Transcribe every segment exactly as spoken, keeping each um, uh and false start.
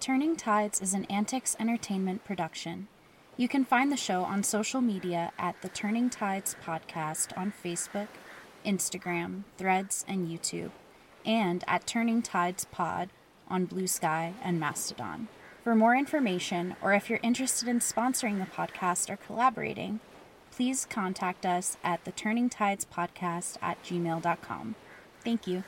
Turning Tides is an Antics Entertainment production. You can find the show on social media at the Turning Tides Podcast on Facebook, Instagram, Threads, and YouTube, and at Turning Tides Pod on Blue Sky and Mastodon. For more information, or if you're interested in sponsoring the podcast or collaborating, please contact us at the Turning Tides Podcast at gmail dot com. Thank you.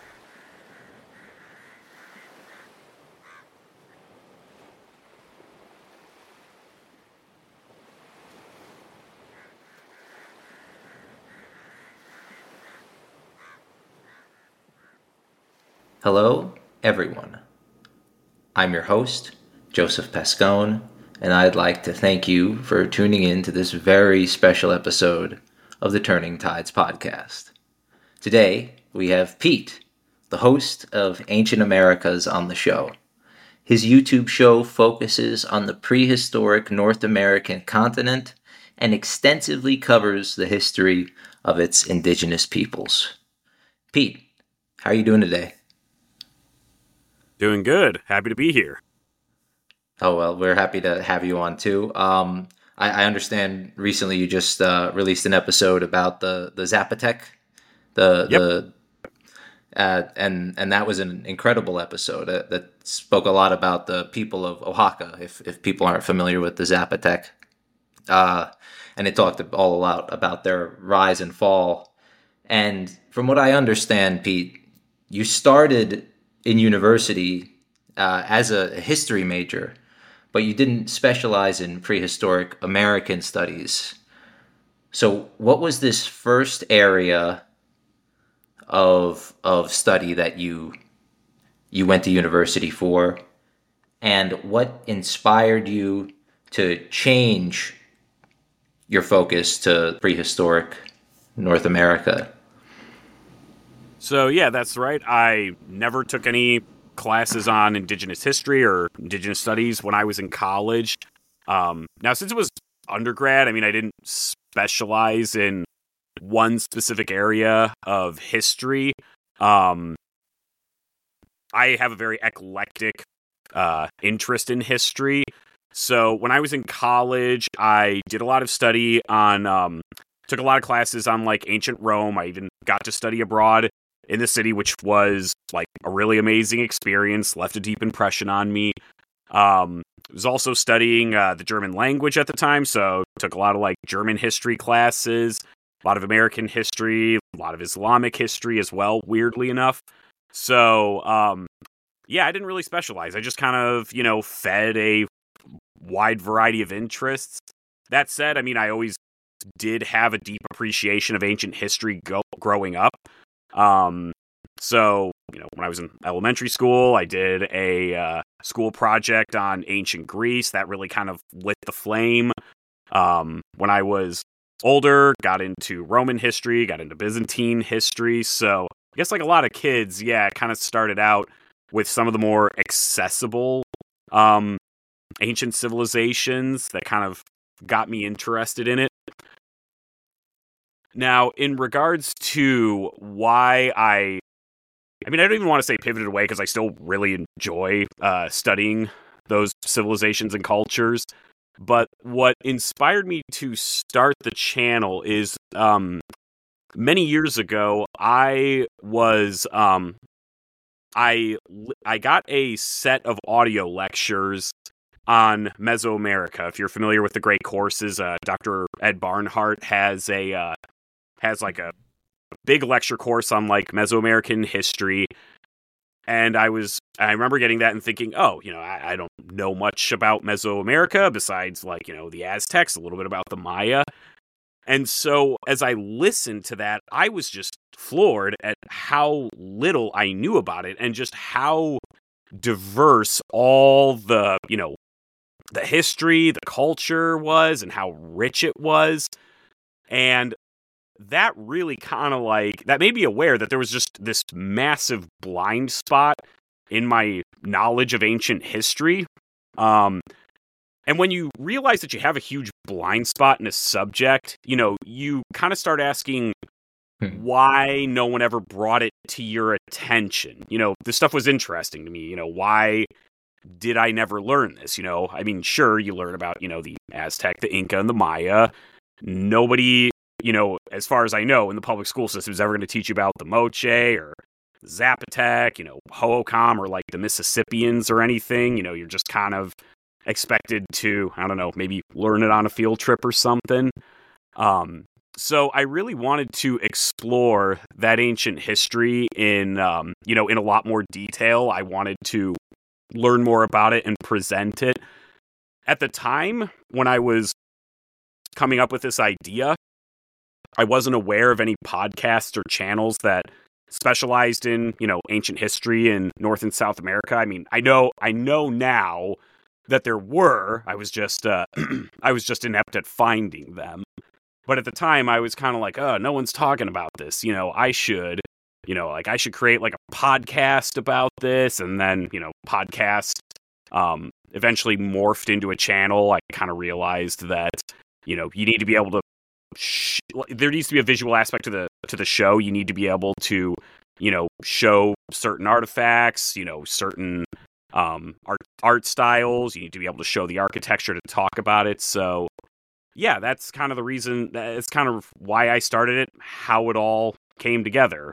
Hello, everyone. I'm your host, Joseph Pascone, and I'd like to thank you for tuning in to this very special episode of the Turning Tides podcast. Today, we have Pete, the host of Ancient Americas, on the show. His YouTube show focuses on the prehistoric North American continent and extensively covers the history of its indigenous peoples. Pete, how are you doing today? Doing good. Happy to be here. Oh, well, we're happy to have you on too. Um, I, I understand recently you just uh, released an episode about the, the Zapotec, the, Yep. the, uh, and, and that was an incredible episode that, that spoke a lot about the people of Oaxaca, if, if people aren't familiar with the Zapotec. Uh, and it talked all a lot about their rise and fall. And from what I understand, Pete, you started in university uh, as a history major, but you didn't specialize in prehistoric American studies. So what was this first area of of study that you you went to university for, and what inspired you to change your focus to prehistoric North America? So, yeah, that's right. I never took any classes on Indigenous history or Indigenous studies when I was in college. Um, now, since it was undergrad, I mean, I didn't specialize in one specific area of history. Um, I have a very eclectic uh, interest in history. So, when I was in college, I did a lot of study on, um, took a lot of classes on, like, ancient Rome. I even got to study abroad in the city, which was like a really amazing experience, left a deep impression on me. Um, I was also studying uh, the German language at the time, so took a lot of like German history classes, a lot of American history, a lot of Islamic history as well, weirdly enough. So, um, yeah, I didn't really specialize. I just kind of, you know, fed a wide variety of interests. That said, I mean, I always did have a deep appreciation of ancient history go- growing up. Um, so, you know, when I was in elementary school, I did a uh, school project on ancient Greece that really kind of lit the flame. Um, when I was older, got into Roman history, got into Byzantine history. So I guess like a lot of kids, yeah, it kind of started out with some of the more accessible, um, ancient civilizations that kind of got me interested in it. Now, in regards to why I, I mean, I don't even want to say pivoted away because I still really enjoy uh, studying those civilizations and cultures. But what inspired me to start the channel is um, many years ago, I was, um, I, I got a set of audio lectures on Mesoamerica. If you're familiar with the great courses, uh, Doctor Ed Barnhart has a, uh, has like a big lecture course on like Mesoamerican history. And I was, I remember getting that and thinking, oh, you know, I, I don't know much about Mesoamerica besides like, you know, the Aztecs, a little bit about the Maya. And so as I listened to that, I was just floored at how little I knew about it and just how diverse all the, you know, the history, the culture was and how rich it was. And that really kind of like, that made me aware that there was just this massive blind spot in my knowledge of ancient history. Um, and when you realize that you have a huge blind spot in a subject, you know, you kind of start asking hmm. why no one ever brought it to your attention. You know, this stuff was interesting to me. You know, why did I never learn this? You know, I mean, sure, you learn about, you know, the Aztec, the Inca, and the Maya. Nobody, you know, as far as I know, in the public school system is ever going to teach you about the Moche or Zapotec, you know, Hohokam, or like the Mississippians or anything. You know, you're just kind of expected to, I don't know, maybe learn it on a field trip or something. Um, so I really wanted to explore that ancient history in, um, you know, in a lot more detail. I wanted to learn more about it and present it. At the time when I was coming up with this idea, I wasn't aware of any podcasts or channels that specialized in, you know, ancient history in North and South America. I mean, I know, I know now that there were. I was just, uh, I was just inept at finding them. But at the time, I was kind of like, oh, no one's talking about this. You know, I should, you know, like I should create like a podcast about this, and then, you know, podcast um, eventually morphed into a channel. I kind of realized that, you know, you need to be able to. Sh- there needs to be a visual aspect to the to the show. You need to be able to, you know, show certain artifacts, you know, certain um, art art styles. You need to be able to show the architecture to talk about it. So, yeah, that's kind of the reason. It's kind of why I started it. How it all came together.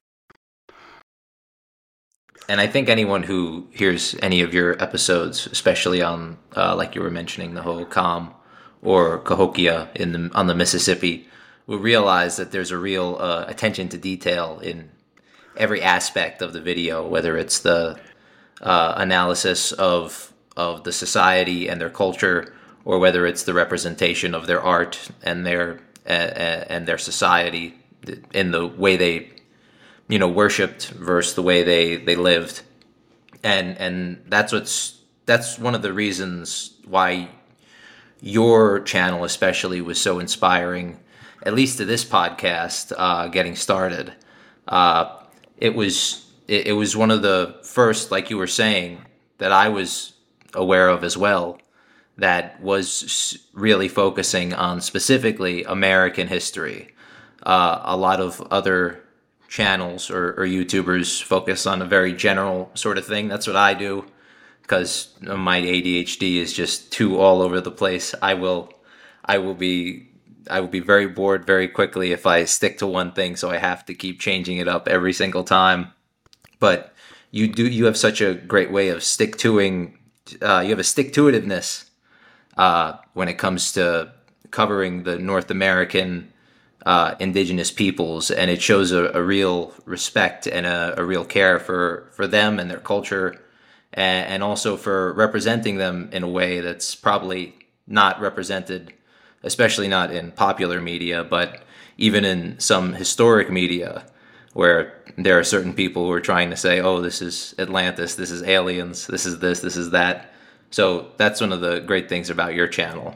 And I think anyone who hears any of your episodes, especially on, uh, like you were mentioning, the Hohokam or Cahokia in the on the Mississippi, will realize that there's a real uh, attention to detail in every aspect of the video, whether it's the uh, analysis of of the society and their culture, or whether it's the representation of their art and their uh, and their society in the way they, you know, worshipped versus the way they, they lived. And and that's what's that's one of the reasons why your channel especially was so inspiring, at least to this podcast, uh, getting started. Uh, it was it, it was one of the first, like you were saying, that I was aware of as well, that was really focusing on specifically American history. Uh, a lot of other channels or, or YouTubers focus on a very general sort of thing. That's what I do, because my A D H D is just too all over the place. I will, I will be, I will be very bored very quickly if I stick to one thing. So I have to keep changing it up every single time. But you do, you have such a great way of stick toing. Uh, you have a stick to itiveness uh, when it comes to covering the North American uh, indigenous peoples, and it shows a, a real respect and a, a real care for, for them and their culture, and, and also for representing them in a way that's probably not represented, especially not in popular media, but even in some historic media, where there are certain people who are trying to say, oh, this is Atlantis, this is aliens, this is this, this is that. So that's one of the great things about your channel.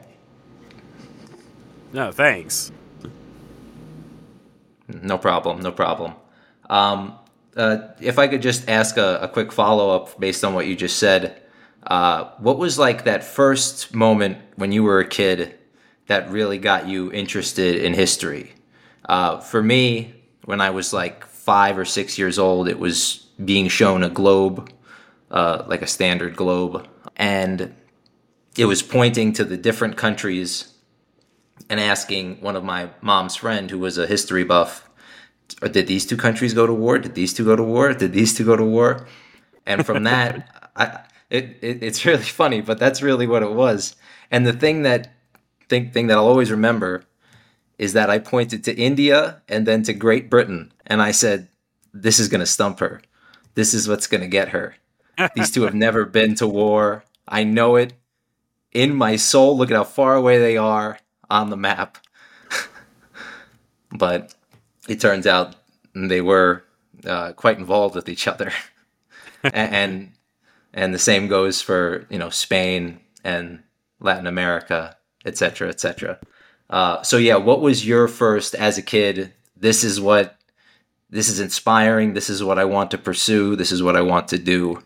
No, thanks. No problem, no problem. Um, uh, if I could just ask a, a quick follow-up based on what you just said, uh, what was like that first moment when you were a kid that really got you interested in history? Uh, for me, when I was like five or six years old, it was being shown a globe, uh, like a standard globe, and it was pointing to the different countries and asking one of my mom's friend, who was a history buff, did these two countries go to war? Did these two go to war? Did these two go to war? And from that, I, it, it it's really funny, but that's really what it was. And the thing that thing, thing that I'll always remember is that I pointed to India and then to Great Britain, and I said, this is going to stump her. This is what's going to get her. These two have never been to war. I know it in my soul. Look at how far away they are on the map. But it turns out they were uh, quite involved with each other. and and the same goes for, you know, Spain and Latin America, et cetera, et cetera. Uh, so yeah, what was your first, as a kid, this is what, this is inspiring, this is what I want to pursue, this is what I want to do?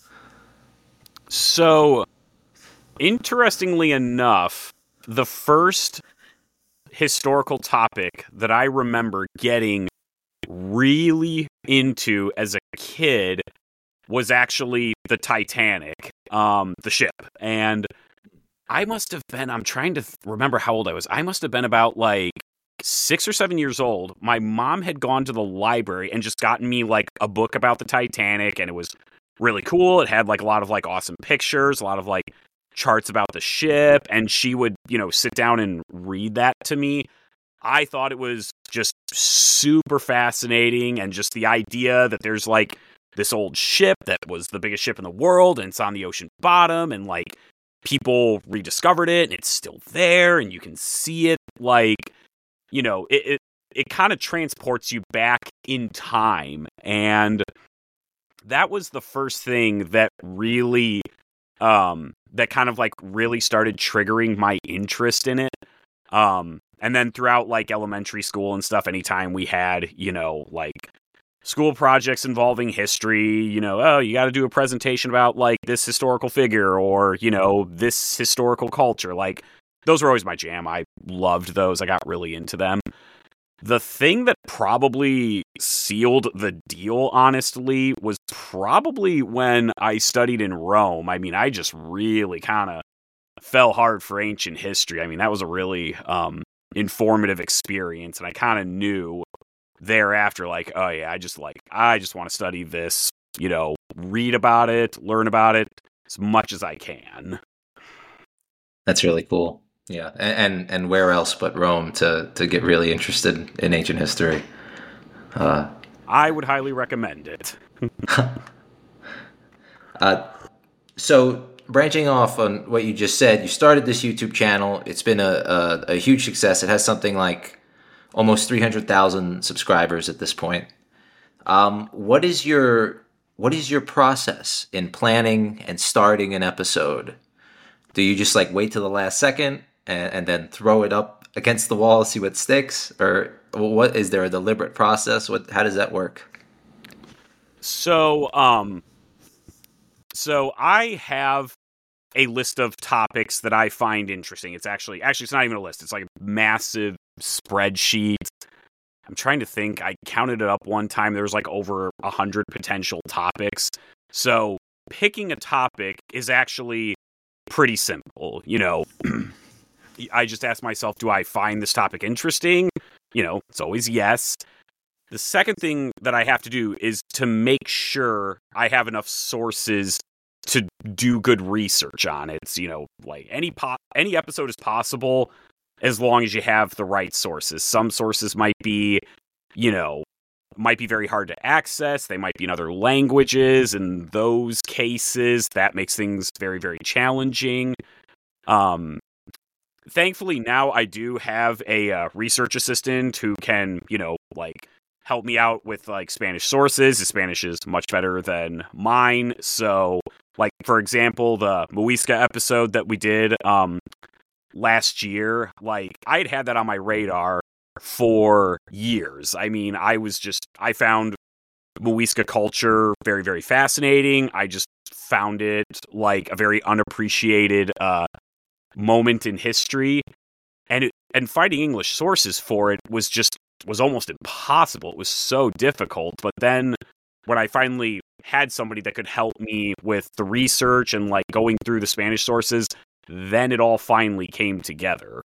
So, interestingly enough, the first historical topic that I remember getting really into as a kid was actually the Titanic, um, the ship. And I must have been, I'm trying to th- remember how old I was. I must have been about like six or seven years old. My mom had gone to the library and just gotten me like a book about the Titanic, and it was really cool. It had like a lot of like awesome pictures, a lot of like charts about the ship, and she would, you know, sit down and read that to me. I thought it was just super fascinating, and just the idea that there's like this old ship that was the biggest ship in the world, and it's on the ocean bottom, and like people rediscovered it, and it's still there, and you can see it. Like, you know, it it, it kind of transports you back in time, and that was the first thing that really, um, that kind of like really started triggering my interest in it. Um, and then throughout like elementary school and stuff, anytime we had, you know, like school projects involving history, you know, oh, you got to do a presentation about like this historical figure, or, you know, this historical culture. Like, those were always my jam. I loved those. I got really into them. The thing that probably sealed the deal, honestly, was probably when I studied in Rome. I mean, I just really kind of fell hard for ancient history. I mean, that was a really um, informative experience, and I kind of knew thereafter, like, oh yeah, I just like, I just want to study this, you know, read about it, learn about it as much as I can. That's really cool. Yeah, and and, and where else but Rome to to get really interested in ancient history? Uh, I would highly recommend it. uh, so branching off on what you just said, you started this YouTube channel. It's been a a, a huge success. It has something like almost three hundred thousand subscribers at this point. Um, what is your what is your process in planning and starting an episode? Do you just like wait till the last second and, and then throw it up against the wall, see what sticks, or what is there a deliberate process? What how does that work? So, um, so I have a list of topics that I find interesting. It's actually actually it's not even a list. It's like a massive spreadsheet. I'm trying to think. I counted it up one time. There was like over a hundred potential topics. So picking a topic is actually pretty simple. You know, I just ask myself, do I find this topic interesting? You know, it's always yes. The second thing that I have to do is to make sure I have enough sources to do good research on it. It's, you know, like any po- any episode is possible as long as you have the right sources. Some sources might be, you know, might be very hard to access. They might be in other languages. In those cases, that makes things very, very challenging. Um, thankfully, now I do have a uh, research assistant who can, you know, like help me out with like Spanish sources. His Spanish is much better than mine. So, like, for example, the Muisca episode that we did um, last year, like, I had had that on my radar for years. I mean, I was just, I found Muisca culture very, very fascinating. I just found it like a very unappreciated uh, moment in history. And it, and finding English sources for it was just, was almost impossible. It was so difficult. But then when I finally had somebody that could help me with the research and like going through the Spanish sources, then it all finally came together.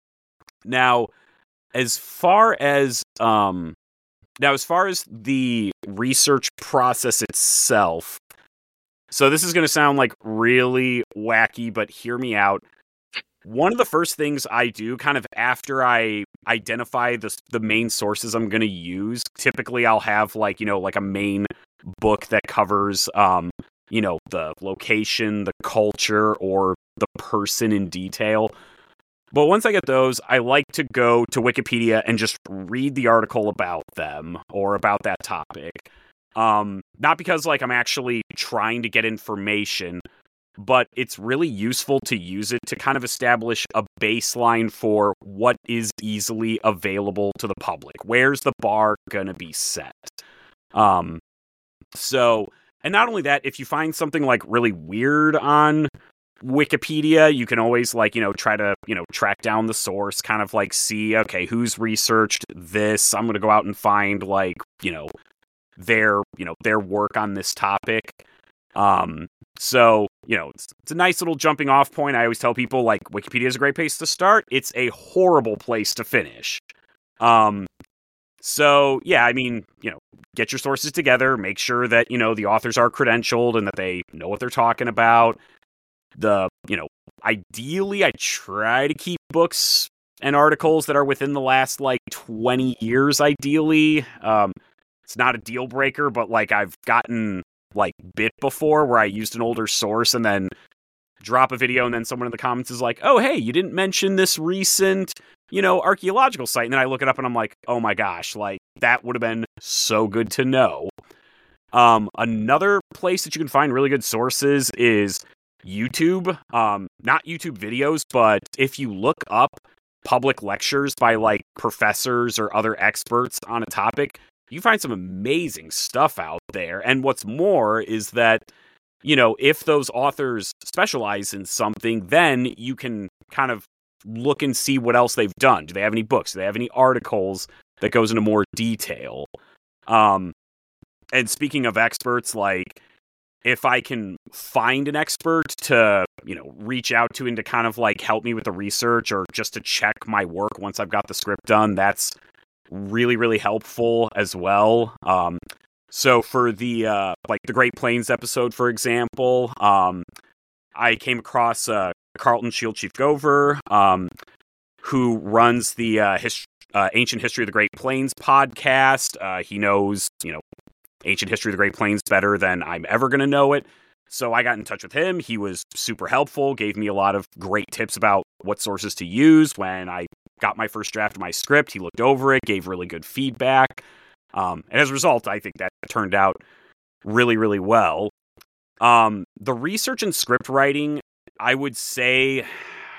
Now, as far as um, now as far as the research process itself, so this is going to sound like really wacky, but hear me out. One of the first things I do, kind of after I identify the the main sources I'm going to use, typically I'll have like, you know, like a main book that covers, um, you know, the location, the culture, or the person in detail. But once I get those, I like to go to Wikipedia and just read the article about them or about that topic. Um, not because like I'm actually trying to get information, but it's really useful to use it to kind of establish a baseline for what is easily available to the public. Where's the bar going to be set? Um, so, and not only that, if you find something like really weird on Wikipedia, you can always like, you know, try to, you know, track down the source, kind of like see, okay, who's researched this? I'm going to go out and find like, you know, their, you know, their work on this topic. Um, So, you know, it's, it's a nice little jumping off point. I always tell people, like, Wikipedia is a great place to start. It's a horrible place to finish. Um, so, yeah, I mean, you know, get your sources together. Make sure that, you know, the authors are credentialed and that they know what they're talking about. The, you know, ideally, I try to keep books and articles that are within the last, like, twenty years, ideally. Um, it's not a deal breaker, but, like, I've gotten... like bit before where I used an older source and then drop a video and then someone in the comments is like, oh, hey, you didn't mention this recent, you know, archaeological site. And then I look it up and I'm like, oh my gosh, like that would have been so good to know. Um, another place that you can find really good sources is YouTube. Um, not YouTube videos, but if you look up public lectures by like professors or other experts on a topic, you find some amazing stuff out there. And what's more is that, you know, if those authors specialize in something, then you can kind of look and see what else they've done. Do they have any books? Do they have any articles that goes into more detail? Um, and speaking of experts, like, if I can find an expert to, you know, reach out to and to kind of like help me with the research or just to check my work once I've got the script done, that's really, really helpful as well. Um, so for the, uh, like the Great Plains episode, for example, um, I came across, uh, Carlton Shield Chief Gover, um, who runs the, uh, his, uh, Ancient History of the Great Plains podcast. Uh, he knows, you know, Ancient History of the Great Plains better than I'm ever going to know it. So I got in touch with him. He was super helpful, gave me a lot of great tips about what sources to use when I got my first draft of my script. He looked over it, gave really good feedback. Um, and as a result, I think that turned out really, really well. Um, the research and script writing, I would say it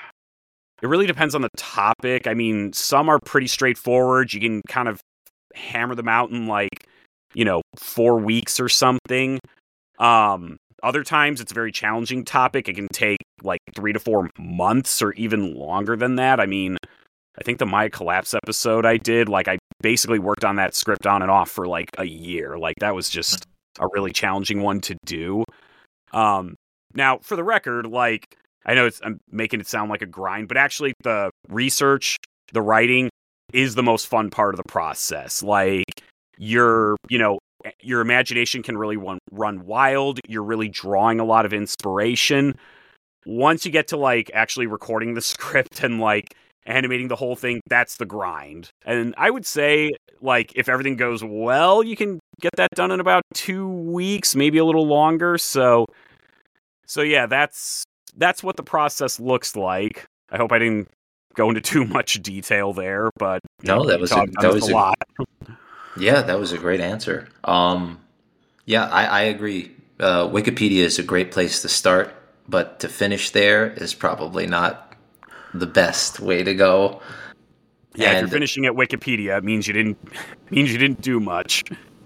really depends on the topic. I mean, some are pretty straightforward. You can kind of hammer them out in like, you know, four weeks or something. Um, other times it's a very challenging topic. It can take like three to four months or even longer than that. I mean, I think the Maya Collapse episode I did, like I basically worked on that script on and off for like a year. Like that was just a really challenging one to do. Um, now for the record, like I know it's, I'm making it sound like a grind, but actually the research, the writing is the most fun part of the process. Like your, you know, your imagination can really run, run wild. You're really drawing a lot of inspiration. Once you get to like actually recording the script and like animating the whole thing, that's the grind. And I would say, like, if everything goes well, you can get that done in about two weeks, maybe a little longer. So, so yeah, that's that's what the process looks like. I hope I didn't go into too much detail there, but no, know, that was a, that was a lot. Yeah, that was a great answer. Um, yeah, I, I agree. Uh, Wikipedia is a great place to start, but to finish there is probably not the best way to go. Yeah, and, if you're finishing at Wikipedia, it means you didn't means you didn't do much.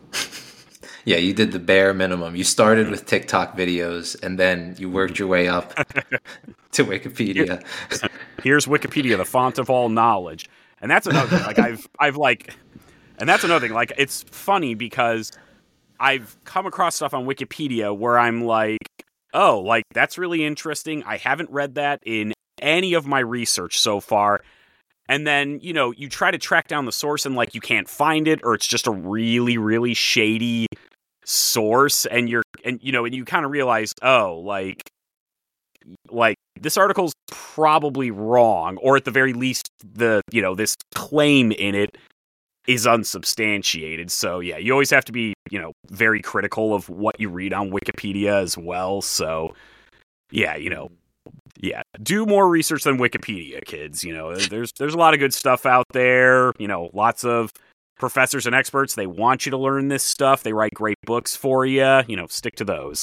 Yeah, you did the bare minimum. You started with TikTok videos and then you worked your way up to Wikipedia. Here, here's Wikipedia, the font of all knowledge. And that's another thing. Like I've I've like and that's another thing. Like it's funny because I've come across stuff on Wikipedia where I'm like, oh, like that's really interesting. I haven't read that in any of my research so far. And then, you know, you try to track down the source and like you can't find it, or it's just a really, really shady source. And you're, and you know, and you kind of realize, oh, like, like this article's probably wrong, or at the very least, the, you know, this claim in it is unsubstantiated. So yeah, you always have to be, you know, very critical of what you read on Wikipedia as well. So yeah, you know, yeah, do more research than Wikipedia, kids. You know, there's there's a lot of good stuff out there. You know, lots of professors and experts. They want you to learn this stuff. They write great books for you. You know, stick to those.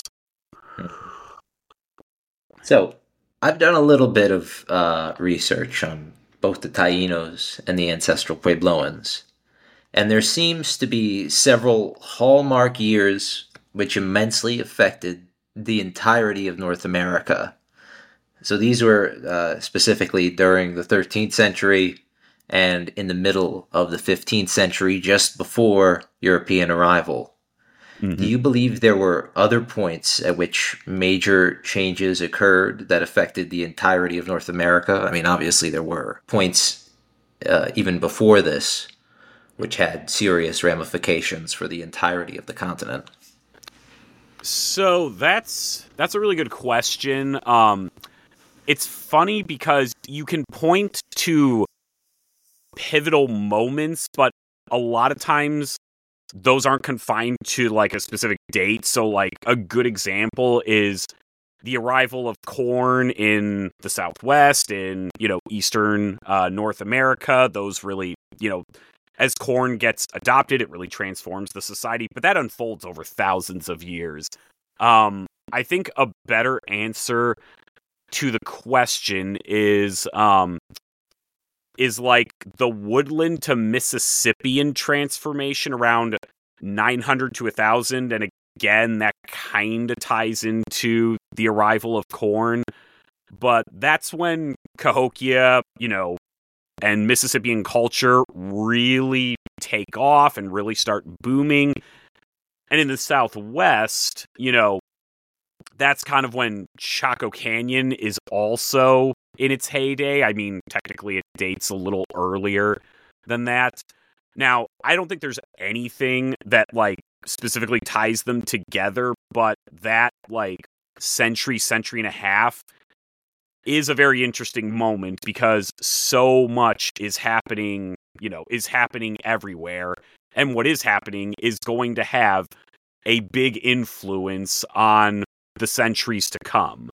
So I've done a little bit of uh, research on both the Taínos and the ancestral Puebloans. And there seems to be several hallmark years which immensely affected the entirety of North America. So these were uh, specifically during the thirteenth century and in the middle of the fifteenth century, just before European arrival. Mm-hmm. Do you believe there were other points at which major changes occurred that affected the entirety of North America? I mean, obviously there were points uh, even before this, which had serious ramifications for the entirety of the continent. So that's that's a really good question. Um, it's funny because you can point to pivotal moments, but a lot of times those aren't confined to like a specific date. So like a good example is the arrival of corn in the Southwest, in, you know, Eastern uh, North America. Those really, you know, as corn gets adopted, it really transforms the society, but that unfolds over thousands of years. Um, I think a better answer to the question is um, is like the woodland to Mississippian transformation around nine hundred to one thousand, and again, that kind of ties into the arrival of corn, but that's when Cahokia, you know, and Mississippian culture really take off and really start booming. And in the Southwest, you know, that's kind of when Chaco Canyon is also in its heyday. I mean, technically it dates a little earlier than that. Now, I don't think there's anything that, like, specifically ties them together, but that, like, century, century and a half is a very interesting moment because so much is happening, you know, is happening everywhere. And what is happening is going to have a big influence on the centuries to come.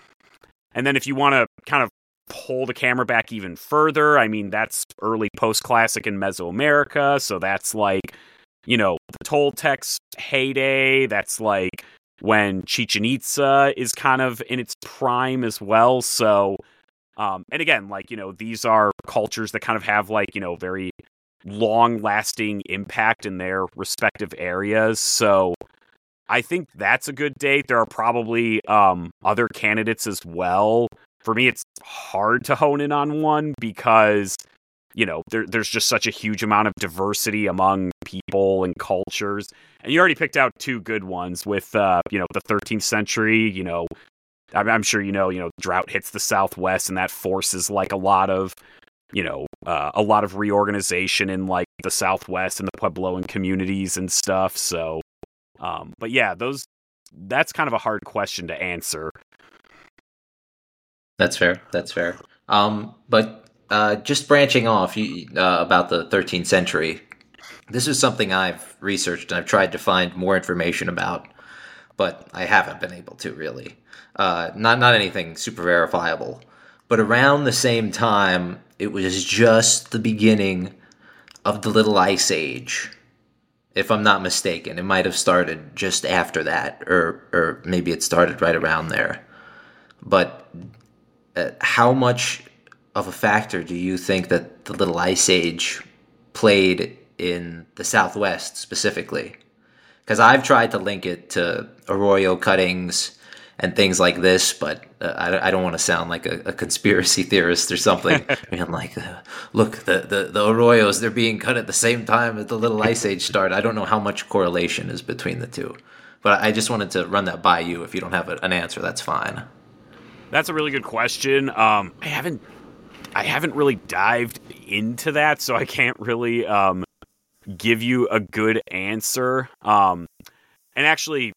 And then if you want to kind of pull the camera back even further, I mean, that's early post-classic in Mesoamerica. So that's like, you know, the Toltecs' heyday. That's like when Chichen Itza is kind of in its prime as well. So, um, and again, like, you know, these are cultures that kind of have like, you know, very long-lasting impact in their respective areas. So I think that's a good date. There are probably um, other candidates as well. For me, it's hard to hone in on one because, you know, there, there's just such a huge amount of diversity among people and cultures. And you already picked out two good ones with, uh, you know, the thirteenth century. You know, I'm, I'm sure you know, you know, drought hits the Southwest, and that forces like a lot of, you know, uh, a lot of reorganization in like the Southwest and the Puebloan communities and stuff. So, um, but yeah, those that's kind of a hard question to answer. That's fair. That's fair. Um, but uh, just branching off you, uh, about the thirteenth century, this is something I've researched and I've tried to find more information about, but I haven't been able to really. Uh, not not anything super verifiable. But around the same time, it was just the beginning of the Little Ice Age, if I'm not mistaken. It might have started just after that, or or maybe it started right around there. But uh, how much of a factor do you think that the Little Ice Age played in the Southwest specifically? Because I've tried to link it to arroyo cuttings and things like this, but uh, I, I don't want to sound like a, a conspiracy theorist or something. I mean, I'm like, uh, look, the, the, the arroyos, they're being cut at the same time as the Little Ice Age started. I don't know how much correlation is between the two. But I just wanted to run that by you. If you don't have an answer, that's fine. That's a really good question. Um, I haven't I haven't really dived into that, so I can't really um, give you a good answer. Um, and actually...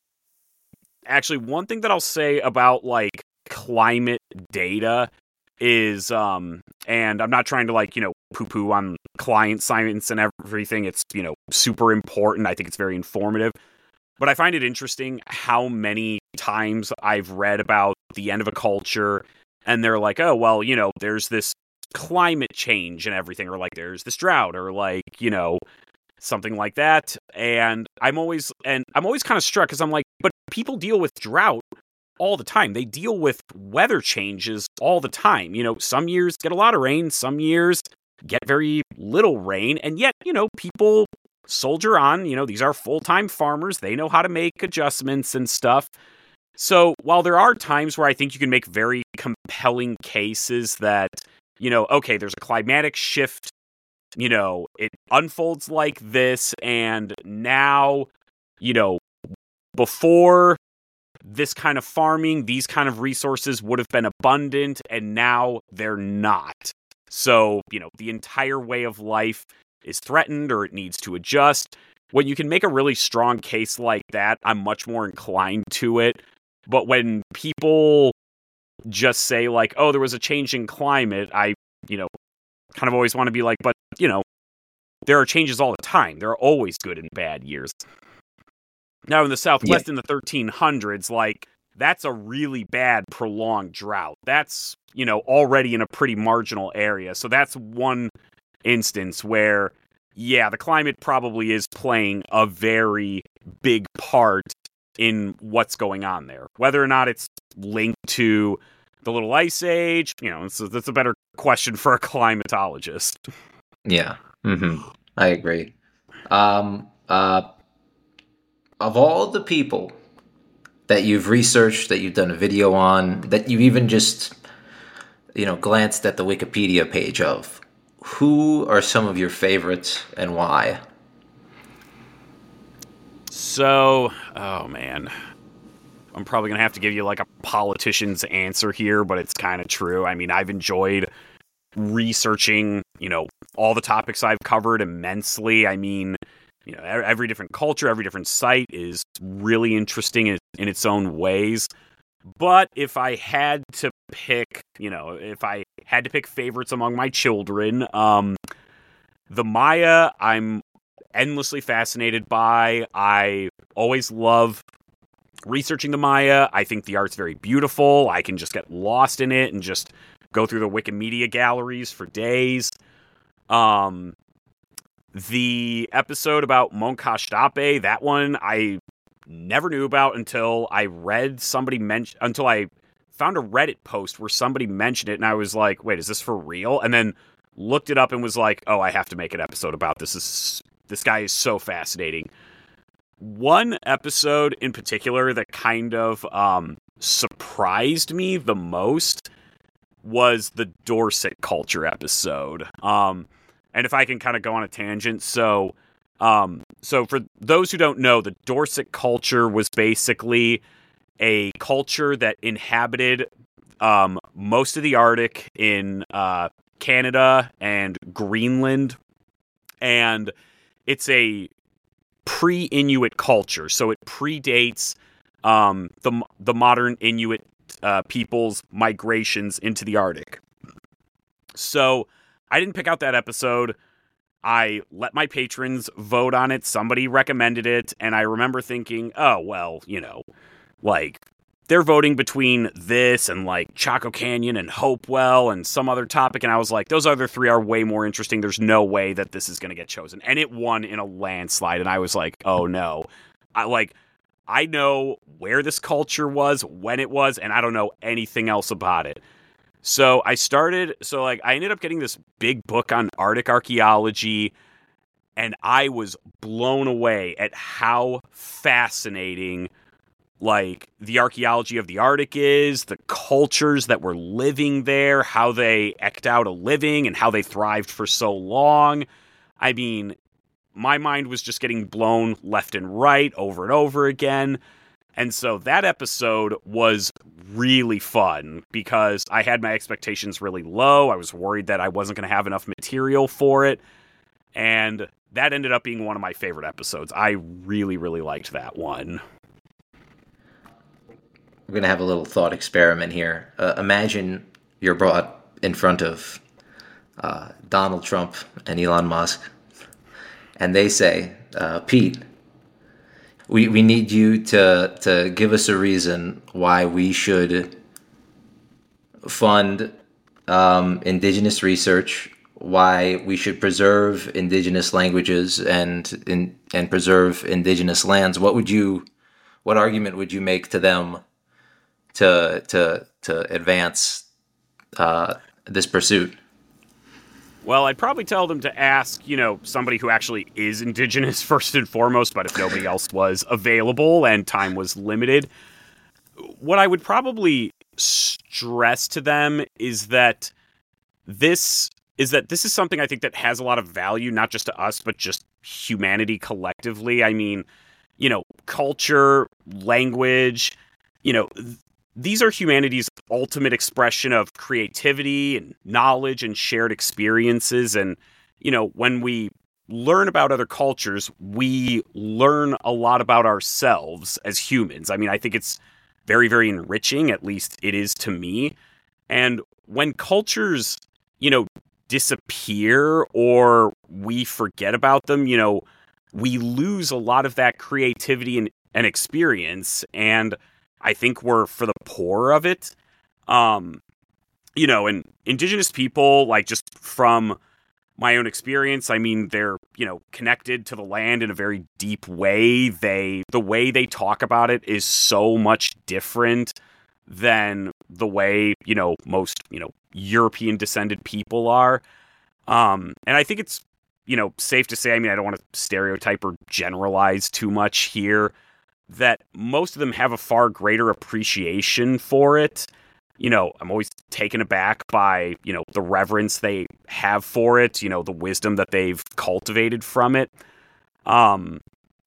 Actually, one thing that I'll say about, like, climate data is, um, and I'm not trying to, like, you know, poo-poo on client science and everything. It's, you know, super important. I think it's very informative. But I find it interesting how many times I've read about the end of a culture, and they're like, oh, well, you know, there's this climate change and everything, or, like, there's this drought, or, like, you know, something like that. And I'm always, and I'm always kind of struck because I'm like, but people deal with drought all the time. They deal with weather changes all the time. You know, some years get a lot of rain, some years get very little rain. And yet, you know, people soldier on. You know, these are full-time farmers. They know how to make adjustments and stuff. So while there are times where I think you can make very compelling cases that, you know, okay, there's a climatic shift, you know, it unfolds like this, and now you know, before this kind of farming, these kind of resources would have been abundant, and now they're not. So, you know, the entire way of life is threatened or it needs to adjust. When you can make a really strong case like that, I'm much more inclined to it. But when people just say like, oh, there was a change in climate, I, you know, kind of always want to be like, but, you know, there are changes all the time. There are always good and bad years. Now, in the Southwest, yeah. in the thirteen hundreds, like, that's a really bad prolonged drought. That's, you know, already in a pretty marginal area. So that's one instance where, yeah, the climate probably is playing a very big part in what's going on there. Whether or not it's linked to the Little Ice Age, you know, so that's a better question for a climatologist. Yeah, mm-hmm. I agree. Um, uh, of all the people that you've researched, that you've done a video on, that you've even just, you know, glanced at the Wikipedia page of, who are some of your favorites and why? So, oh man, I'm probably going to have to give you like a politician's answer here, but it's kind of true. I mean, I've enjoyed researching, you know, all the topics I've covered immensely. I mean, you know, every different culture, every different site is really interesting in, in its own ways. But if I had to pick, you know, if I had to pick favorites among my children, um, the Maya, I'm endlessly fascinated by. I always love researching the Maya. I think the art's very beautiful. I can just get lost in it and just go through the Wikimedia galleries for days. Um, the episode about Monkashtape, that one I never knew about until I read somebody mention, until I found a Reddit post where somebody mentioned it, and I was like, wait, is this for real? And then looked it up and was like, oh, I have to make an episode about this. This is, this guy is so fascinating. One episode in particular that kind of um, surprised me the most was the Dorset culture episode. Um, and if I can kind of go on a tangent, so um, so for those who don't know, the Dorset culture was basically a culture that inhabited um, most of the Arctic in uh, Canada and Greenland, and it's a pre-Inuit culture, so it predates um, the the modern Inuit uh, people's migrations into the Arctic. So I didn't pick out that episode. I let my patrons vote on it. Somebody recommended it, and I remember thinking, oh, well, you know, like, they're voting between this and, like, Chaco Canyon and Hopewell and some other topic, and I was like, those other three are way more interesting. There's no way that this is going to get chosen. And it won in a landslide, and I was like, oh, no. I, like, I know where this culture was, when it was, and I don't know anything else about it. So I started, so like I ended up getting this big book on Arctic archaeology, and I was blown away at how fascinating like the archaeology of the Arctic is, the cultures that were living there, how they eked out a living and how they thrived for so long. I mean, my mind was just getting blown left and right over and over again. And so that episode was really fun because I had my expectations really low. I was worried that I wasn't going to have enough material for it. And that ended up being one of my favorite episodes. I really, really liked that one. We're going to have a little thought experiment here. Uh, imagine you're brought in front of uh, Donald Trump and Elon Musk, and they say, uh, Pete, We we need you to to give us a reason why we should fund um, indigenous research, why we should preserve indigenous languages and in, and preserve indigenous lands. What would you, what argument would you make to them to to to advance uh, this pursuit? Well, I'd probably tell them to ask, you know, somebody who actually is indigenous first and foremost, but if nobody else was available and time was limited, what I would probably stress to them is that this is that this is something I think that has a lot of value, not just to us, but just humanity collectively. I mean, you know, culture, language, you know, th- these are humanity's ultimate expression of creativity and knowledge and shared experiences. And, you know, when we learn about other cultures, we learn a lot about ourselves as humans. I mean, I think it's very, very enriching, at least it is to me. And when cultures, you know, disappear or we forget about them, you know, we lose a lot of that creativity and, and experience. And I think we're for the poor of it. Um, you know, and indigenous people, like just from my own experience, I mean, they're, you know, connected to the land in a very deep way. They, the way they talk about it is so much different than the way, you know, most, you know, European descended people are. Um, and I think it's, you know, safe to say, I mean, I don't want to stereotype or generalize too much here, that most of them have a far greater appreciation for it. You know, I'm always taken aback by, you know, the reverence they have for it, you know, the wisdom that they've cultivated from it. Um,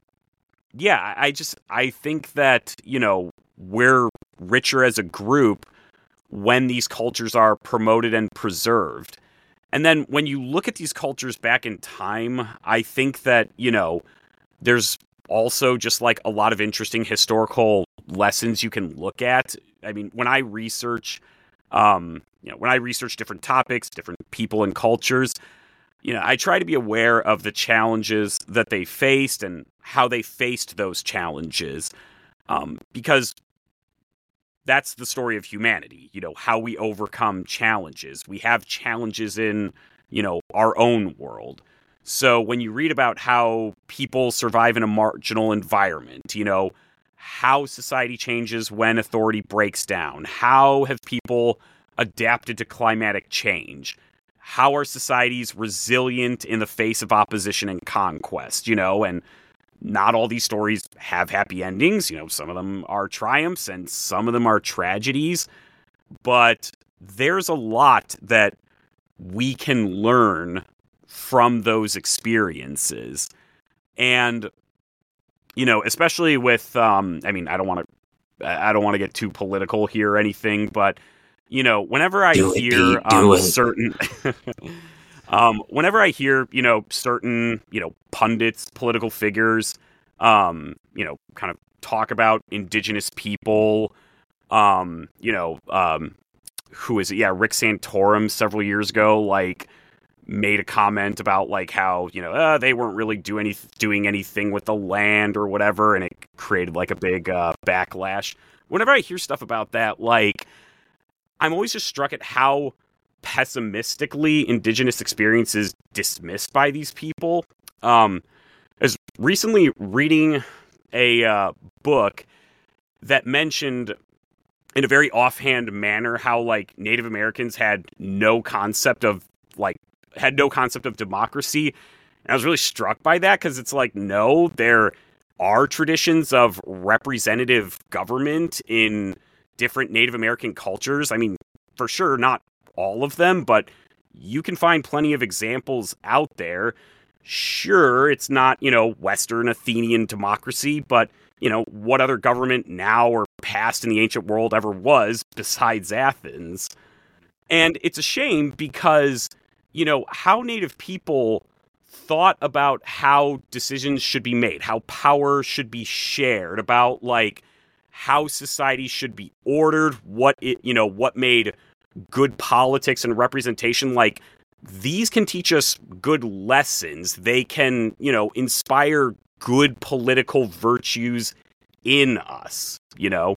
yeah, I just, I think that, you know, we're richer as a group when these cultures are promoted and preserved. And then when you look at these cultures back in time, I think that, you know, there's also just like a lot of interesting historical lessons you can look at. I mean, when I research, um, you know, when I research different topics, different people and cultures, you know, I try to be aware of the challenges that they faced and how they faced those challenges, um, because that's the story of humanity, you know, how we overcome challenges. We have challenges in, you know, our own world. So when you read about how people survive in a marginal environment, you know, how society changes when authority breaks down, how have people adapted to climatic change, how are societies resilient in the face of opposition and conquest, you know, and not all these stories have happy endings. You know, some of them are triumphs and some of them are tragedies, but there's a lot that we can learn from those experiences. And, you know, especially with, um, I mean, I don't want to, I don't want to get too political here or anything, but, you know, whenever I do hear it, do um, it. certain, um, whenever I hear, you know, certain, you know, pundits, political figures, um, you know, kind of talk about indigenous people, um, you know, um, who is it? Yeah, Rick Santorum several years ago, like, made a comment about like how, you know, uh, they weren't really do any, doing anything with the land or whatever, and it created like a big uh, backlash. Whenever I hear stuff about that, like, I'm always just struck at how pessimistically indigenous experience is dismissed by these people. Um, I was recently reading a uh, book that mentioned in a very offhand manner how like Native Americans had no concept of like had no concept of democracy. And I was really struck by that because it's like, no, there are traditions of representative government in different Native American cultures. I mean, for sure, not all of them, but you can find plenty of examples out there. Sure, it's not, you know, Western Athenian democracy, but, you know, what other government now or past in the ancient world ever was besides Athens? And it's a shame because, you know, how Native people thought about how decisions should be made, how power should be shared, about like how society should be ordered, what it, you know, what made good politics and representation. Like, these can teach us good lessons. They can, you know, inspire good political virtues in us, you know?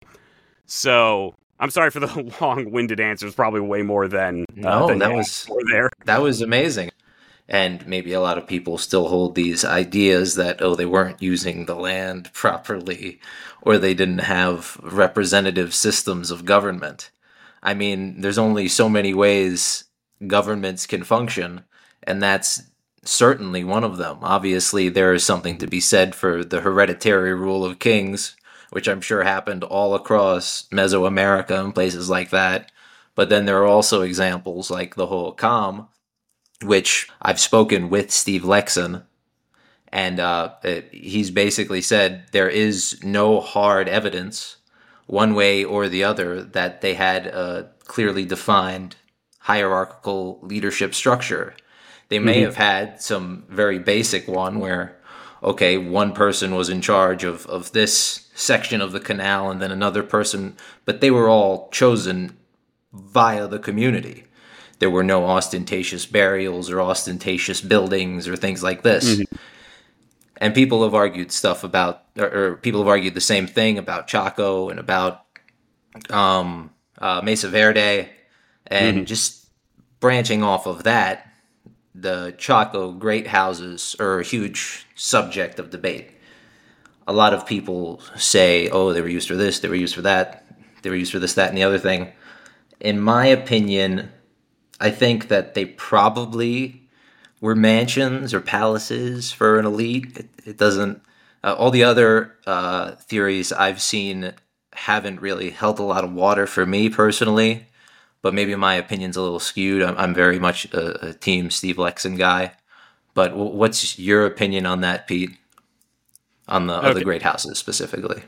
So I'm sorry for the long-winded answers, probably way more than, uh, No, than that you was asked for there. that was amazing. And maybe a lot of people still hold these ideas that, oh, they weren't using the land properly, or they didn't have representative systems of government. I mean, there's only so many ways governments can function, and that's certainly one of them. Obviously, there is something to be said for the hereditary rule of kings, which I'm sure happened all across Mesoamerica and places like that. But then there are also examples like the Hohokam, which I've spoken with Steve Lexon, And uh, it, he's basically said there is no hard evidence one way or the other that they had a clearly defined hierarchical leadership structure. They may Mm-hmm. have had some very basic one where, okay, one person was in charge of, of this section of the canal and then another person, but they were all chosen via the community. There were no ostentatious burials or ostentatious buildings or things like this. Mm-hmm. And people have argued stuff about, or, or people have argued the same thing about Chaco and about um, uh, Mesa Verde. And Mm-hmm. just branching off of that, the Chaco great houses are a huge subject of debate. A lot of people say, oh, they were used for this, they were used for that, they were used for this, that, and the other thing. In my opinion, I think that they probably were mansions or palaces for an elite. It, it doesn't. Uh, all the other uh, theories I've seen haven't really held a lot of water for me personally, but maybe my opinion's a little skewed. I'm, I'm very much a, a team Steve Lexon guy. But w- what's your opinion on that, Pete? On the Okay. of the great houses specifically.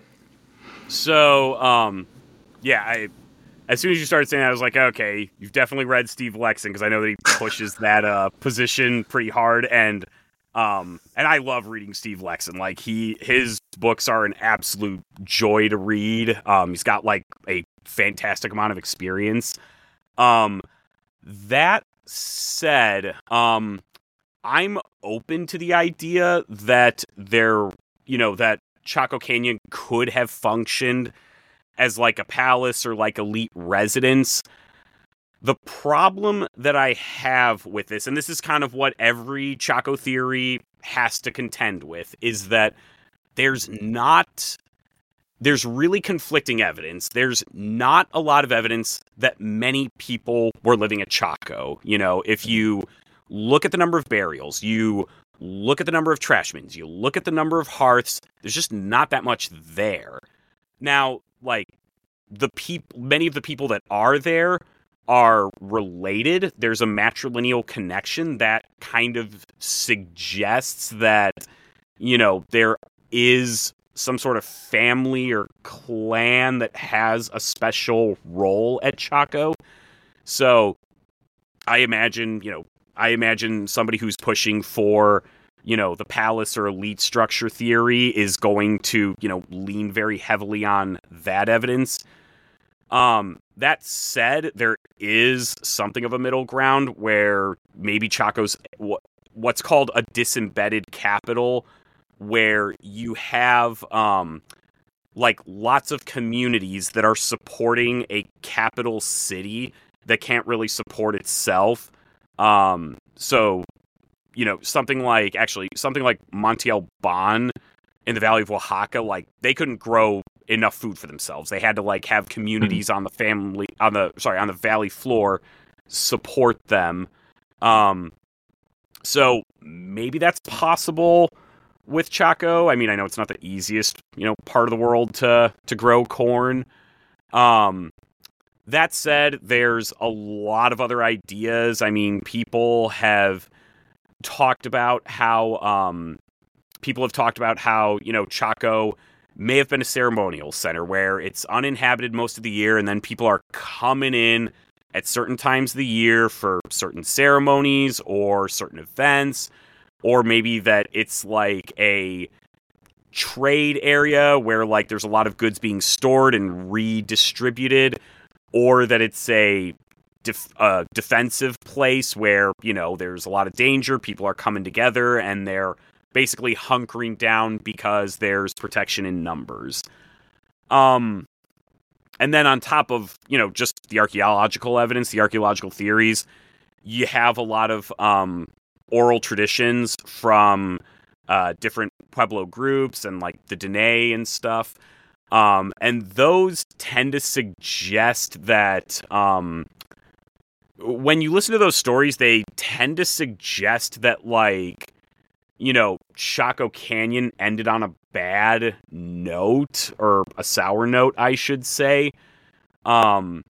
So, um, yeah, I as soon as you started saying that, I was like, okay, you've definitely read Steve Lexon, because I know that he pushes that uh, position pretty hard, and um, and I love reading Steve Lexon. Like he, his books are an absolute joy to read. Um, he's got like a fantastic amount of experience. Um, that said, um, I'm open to the idea that there, you know, that Chaco Canyon could have functioned as like a palace or like elite residence. The problem that I have with this, and this is kind of what every Chaco theory has to contend with, is that there's not, there's really conflicting evidence. There's not a lot of evidence that many people were living at Chaco. You know, if you look at the number of burials, you look at the number of trash bins, you look at the number of hearths, there's just not that much there. Now, like, the peop- many of the people that are there are related. There's a matrilineal connection that kind of suggests that, you know, there is some sort of family or clan that has a special role at Chaco. So I imagine, you know, I imagine somebody who's pushing for, you know, the palace or elite structure theory is going to, you know, lean very heavily on that evidence. Um, that said, there is something of a middle ground where maybe Chaco's what, what's called a disembedded capital, where you have, um, like lots of communities that are supporting a capital city that can't really support itself. Um, so, you know, something like, actually, something like Monte Alban in the Valley of Oaxaca, like, they couldn't grow enough food for themselves. They had to, like, have communities on the family, on the, sorry, on the valley floor support them. Um, so maybe that's possible with Chaco. I mean, I know it's not the easiest, you know, part of the world to, to grow corn. Um, that said, there's a lot of other ideas. I mean, people have talked about how, um, people have talked about how, you know, Chaco may have been a ceremonial center where it's uninhabited most of the year, and then people are coming in at certain times of the year for certain ceremonies or certain events, or maybe that it's like a trade area where, like, there's a lot of goods being stored and redistributed, or that it's a def- uh, defensive place where, you know, there's a lot of danger, people are coming together, and they're basically hunkering down because there's protection in numbers. Um, and then on top of, you know, just the archaeological evidence, the archaeological theories, you have a lot of um, oral traditions from uh, different Pueblo groups and like the Dene and stuff. Um, and those tend to suggest that um, when you listen to those stories, they tend to suggest that, like, you know, Chaco Canyon ended on a bad note, or a sour note, I should say. Um,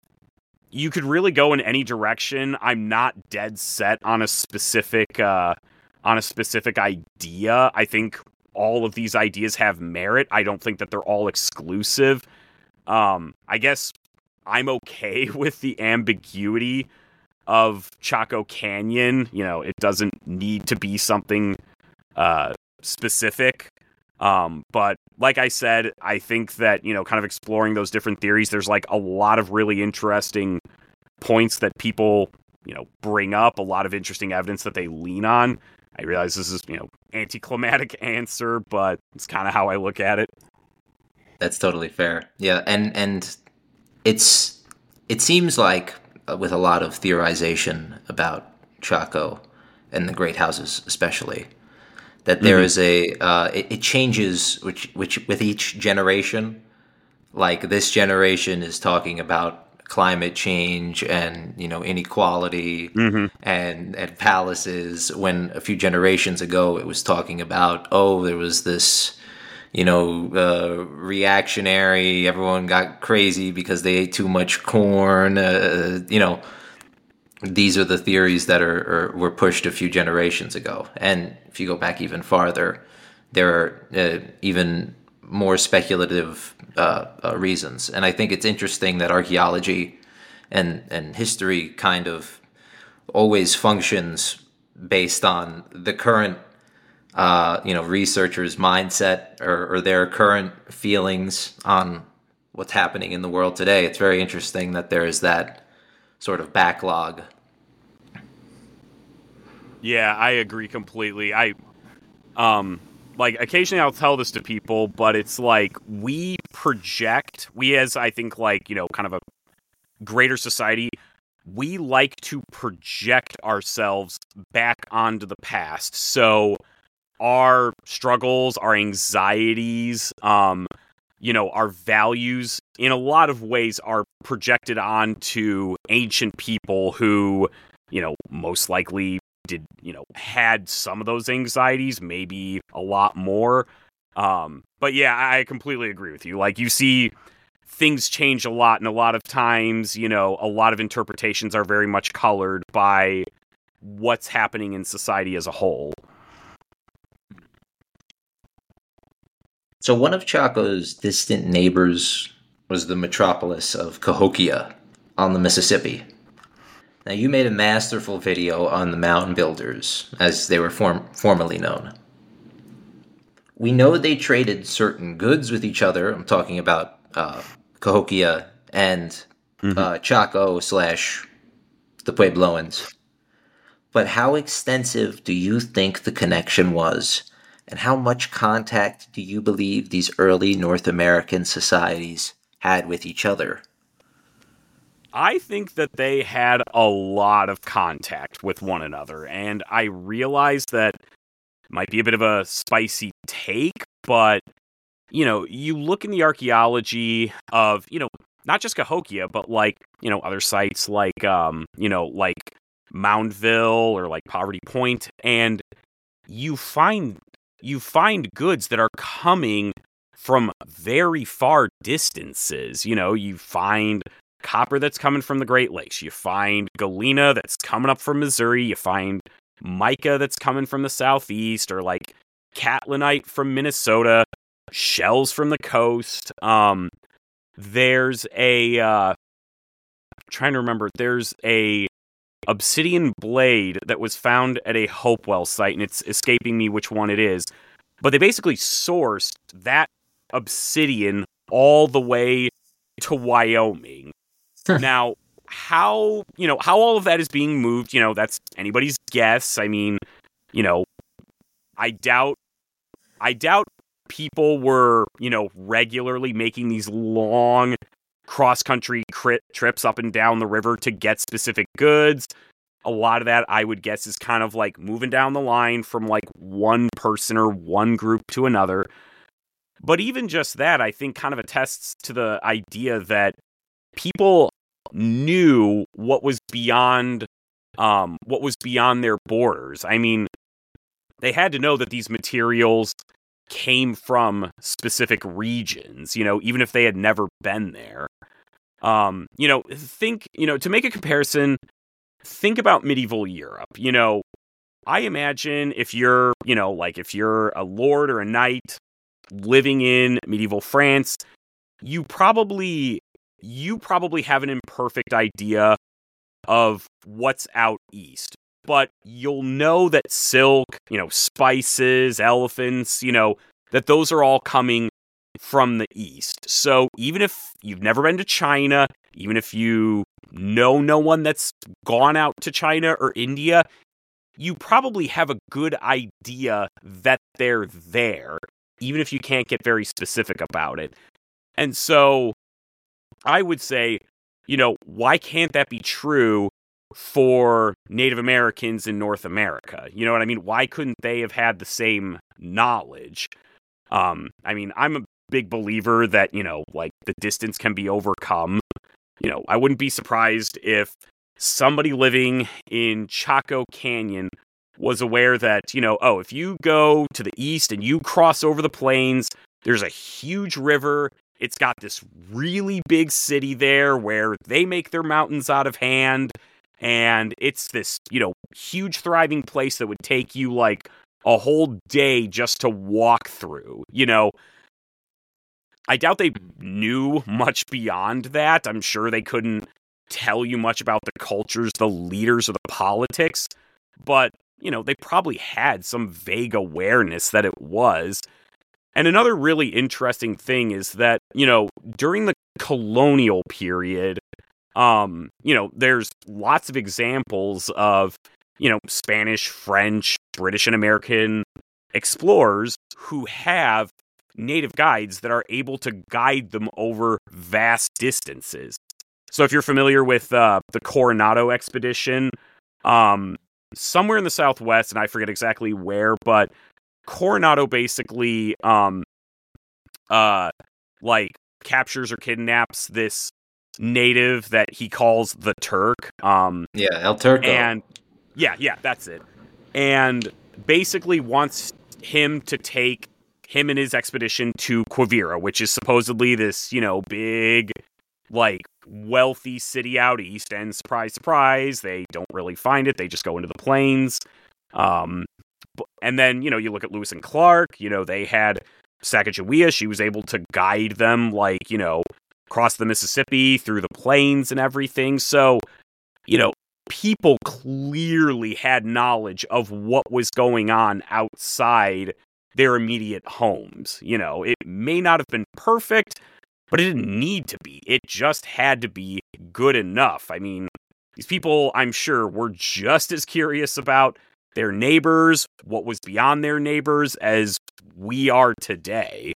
you could really go in any direction. I'm not dead set on a specific, uh, on a specific idea. I think all of these ideas have merit. I don't think that they're all exclusive. Um, I guess I'm okay with the ambiguity of Chaco Canyon. You know, it doesn't need to be something uh, specific. Um, but like I said, I think that, you know, kind of exploring those different theories, there's like a lot of really interesting points that people, you know, bring up, a lot of interesting evidence that they lean on. I realize this is, you know, anticlimactic answer, but it's kind of how I look at it. That's totally fair. Yeah, and and it's it seems like uh, with a lot of theorization about Chaco and the great houses especially, that there mm-hmm. is a uh, it, it changes which which with each generation. Like this generation is talking about climate change and, you know, inequality mm-hmm. and and palaces, when a few generations ago it was talking about, oh, there was this, you know, uh, reactionary, everyone got crazy because they ate too much corn. Uh, you know, these are the theories that are, are were pushed a few generations ago. And if you go back even farther, there are uh, even more speculative uh, uh, reasons. And I think it's interesting that archaeology and and history kind of always functions based on the current uh, you know, researchers' mindset or, or their current feelings on what's happening in the world today. It's very interesting that there is that sort of backlog. Yeah, I agree completely. I, um, like, occasionally I'll tell this to people, but it's like we project, we as, I think, like, you know, kind of a greater society, we like to project ourselves back onto the past. So our struggles, our anxieties, um, you know, our values, in a lot of ways, are projected onto ancient people who, you know, most likely did, you know, had some of those anxieties, maybe a lot more. Um, but yeah, I completely agree with you. Like, you see things change a lot, and a lot of times, you know, a lot of interpretations are very much colored by what's happening in society as a whole. So one of Chaco's distant neighbors was the metropolis of Cahokia on the Mississippi. Now, you made a masterful video on the Mound Builders, as they were form- formerly known. We know they traded certain goods with each other. I'm talking about uh, Cahokia and mm-hmm. uh, Chaco slash the Puebloans. But how extensive do you think the connection was? And how much contact do you believe these early North American societies had with each other? I think that they had a lot of contact with one another, and I realize that it might be a bit of a spicy take, but, you know, you look in the archaeology of, you know, not just Cahokia, but, like, you know, other sites like, um, you know, like Moundville or like Poverty Point, and you find you find goods that are coming from very far distances. You know, you find copper that's coming from the Great Lakes. You find galena that's coming up from Missouri. You find mica that's coming from the southeast, or like catlinite from Minnesota, shells from the coast. Um, there's a, uh, I'm trying to remember, there's a obsidian blade that was found at a Hopewell site, and it's escaping me which one it is. But they basically sourced that obsidian all the way to Wyoming. Now, how, you know, how all of that is being moved, you know, that's anybody's guess. I mean, you know, I doubt, I doubt people were, you know, regularly making these long cross-country cri- trips up and down the river to get specific goods. A lot of that, I would guess, is kind of like moving down the line from like one person or one group to another. But even just that, I think, kind of attests to the idea that people knew what was beyond, um, what was beyond their borders. I mean, they had to know that these materials came from specific regions, you know, even if they had never been there. Um, you know, think, you know, to make a comparison, think about medieval Europe. You know, I imagine if you're, you know, like if you're a lord or a knight living in medieval France, you probably you probably have an imperfect idea of what's out east. But you'll know that silk, you know, spices, elephants, you know, that those are all coming from the east. So even if you've never been to China, even if you know no one that's gone out to China or India, you probably have a good idea that they're there, even if you can't get very specific about it. And so I would say, you know, why can't that be true for Native Americans in North America? You know what I mean? Why couldn't they have had the same knowledge? Um, I mean, I'm a big believer that, you know, like the distance can be overcome. You know, I wouldn't be surprised if somebody living in Chaco Canyon was aware that, you know, oh, if you go to the east and you cross over the plains, there's a huge river. It's got this really big city there where they make their mountains out of hand. And it's this, you know, huge thriving place that would take you like a whole day just to walk through. You know, I doubt they knew much beyond that. I'm sure they couldn't tell you much about the cultures, the leaders, or the politics. But, you know, they probably had some vague awareness that it was. And another really interesting thing is that, you know, during the colonial period, um, you know, there's lots of examples of, you know, Spanish, French, British, and American explorers who have native guides that are able to guide them over vast distances. So if you're familiar with uh, the Coronado expedition, um, somewhere in the Southwest, and I forget exactly where, but Coronado basically, um, uh, like captures or kidnaps this native that he calls the Turk. Um, yeah, El Turco. And yeah, yeah, that's it. And basically wants him to take him and his expedition to Quivira, which is supposedly this, you know, big, like, wealthy city out east. And surprise, surprise, they don't really find it. They just go into the plains. Um, and then, you know, you look at Lewis and Clark, you know, they had Sacagawea. She was able to guide them, like, you know, across the Mississippi, through the plains and everything. So, you know, people clearly had knowledge of what was going on outside their immediate homes. You know, it may not have been perfect, but it didn't need to be. It just had to be good enough. I mean, these people, I'm sure, were just as curious about their neighbors, what was beyond their neighbors, as we are today.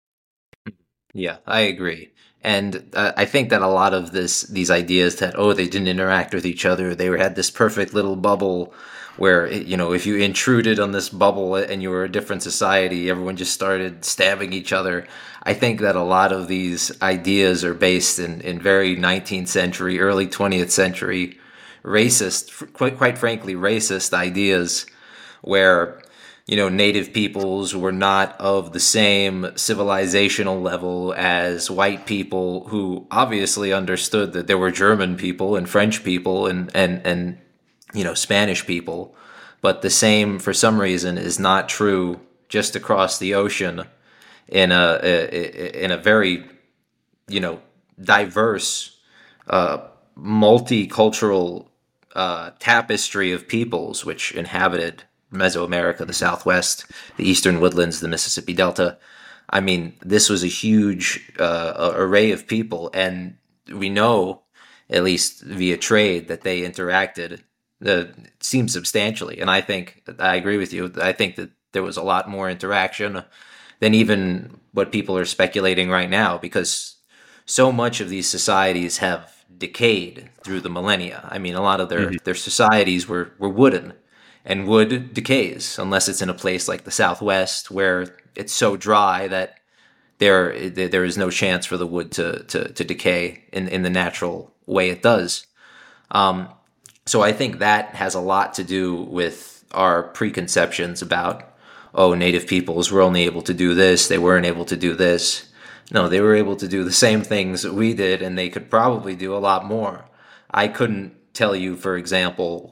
Yeah, I agree. And uh, I think that a lot of this, these ideas that, oh, they didn't interact with each other, they were, had this perfect little bubble where, you know, if you intruded on this bubble and you were a different society, everyone just started stabbing each other. I think that a lot of these ideas are based in, in very nineteenth century, early twentieth century racist, quite, quite frankly, racist ideas where, you know, native peoples were not of the same civilizational level as white people who obviously understood that there were German people and French people and, and, and you know, Spanish people. But the same, for some reason, is not true just across the ocean in a, a in a very, you know, diverse, uh, multicultural uh, tapestry of peoples which inhabited Mesoamerica, the Southwest, the Eastern Woodlands, the Mississippi Delta. I mean, this was a huge uh, array of people, and we know, at least via trade, that they interacted. Uh, it seems substantially, and I think I agree with you. I think that there was a lot more interaction than even what people are speculating right now, because so much of these societies have decayed through the millennia. I mean, a lot of their, mm-hmm. their societies were, were wooden. And wood decays unless it's in a place like the Southwest where it's so dry that there there is no chance for the wood to to, to decay in, in the natural way it does. Um, so I think that has a lot to do with our preconceptions about, oh, native peoples were only able to do this, they weren't able to do this. No, they were able to do the same things that we did, and they could probably do a lot more. I couldn't tell you, for example,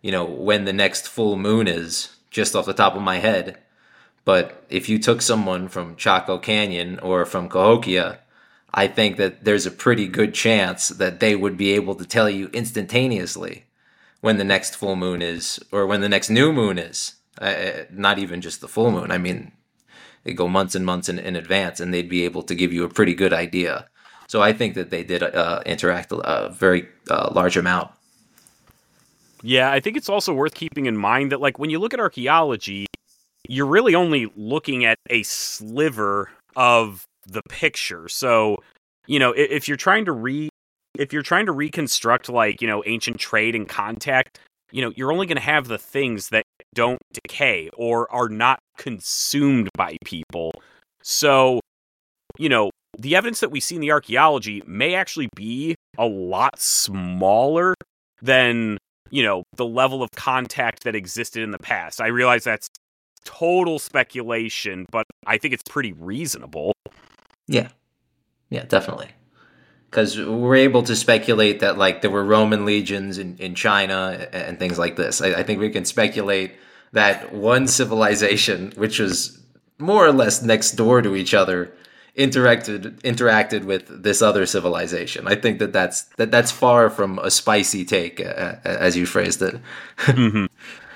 you know, when the next full moon is, just off the top of my head. But if you took someone from Chaco Canyon or from Cahokia, I think that there's a pretty good chance that they would be able to tell you instantaneously when the next full moon is, or when the next new moon is. Uh, not even just the full moon. I mean, they go months and months in, in advance, and they'd be able to give you a pretty good idea. So I think that they did uh, interact a very uh, large amount. Yeah, I think it's also worth keeping in mind that, like, when you look at archaeology, you're really only looking at a sliver of the picture. So, you know, if you're trying to re, if you're trying to reconstruct, like, you know, ancient trade and contact, you know, you're only going to have the things that don't decay or are not consumed by people. So, you know, the evidence that we see in the archaeology may actually be a lot smaller than, you know, the level of contact that existed in the past. I realize that's total speculation, but I think it's pretty reasonable. Yeah. Yeah, definitely. Because we're able to speculate that, like, there were Roman legions in, in China and things like this. I, I think we can speculate that one civilization, which was more or less next door to each other, interacted interacted with this other civilization. I think that that's that that's far from a spicy take, uh, as you phrased it. Mm-hmm.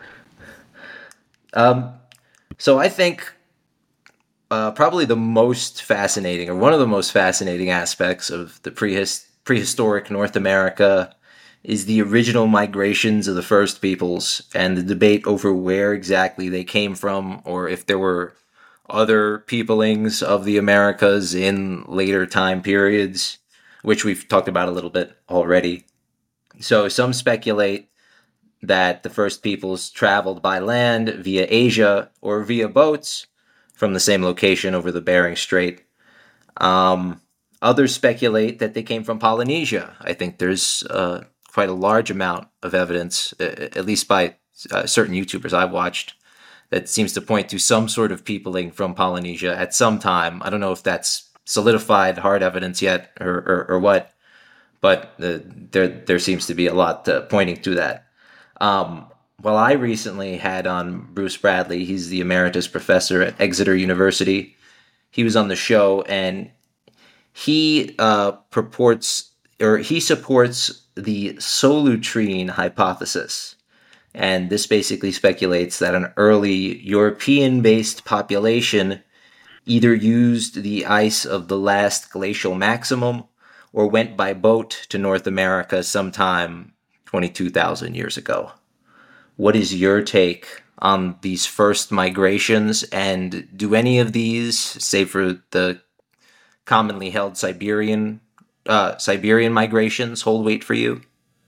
um, so I think uh, probably the most fascinating, or one of the most fascinating aspects of the prehist- prehistoric North America is the original migrations of the first peoples and the debate over where exactly they came from, or if there were other peoplings of the Americas in later time periods, which we've talked about a little bit already. So some speculate that the first peoples traveled by land via Asia or via boats from the same location over the Bering Strait. Um, others speculate that they came from Polynesia. I think there's uh, quite a large amount of evidence, uh, at least by uh, certain YouTubers I've watched, that seems to point to some sort of peopling from Polynesia at some time. I don't know if that's solidified hard evidence yet, or, or, or what, but uh, there there seems to be a lot uh, pointing to that. Um, well, I recently had on Bruce Bradley. He's the emeritus professor at Exeter University. He was on the show, and he uh, purports, or he supports the Solutrine hypothesis. And this basically speculates that an early European-based population either used the ice of the last glacial maximum or went by boat to North America sometime twenty-two thousand years ago. What is your take on these first migrations, and do any of these, save for the commonly held Siberian uh, Siberian migrations, hold weight for you?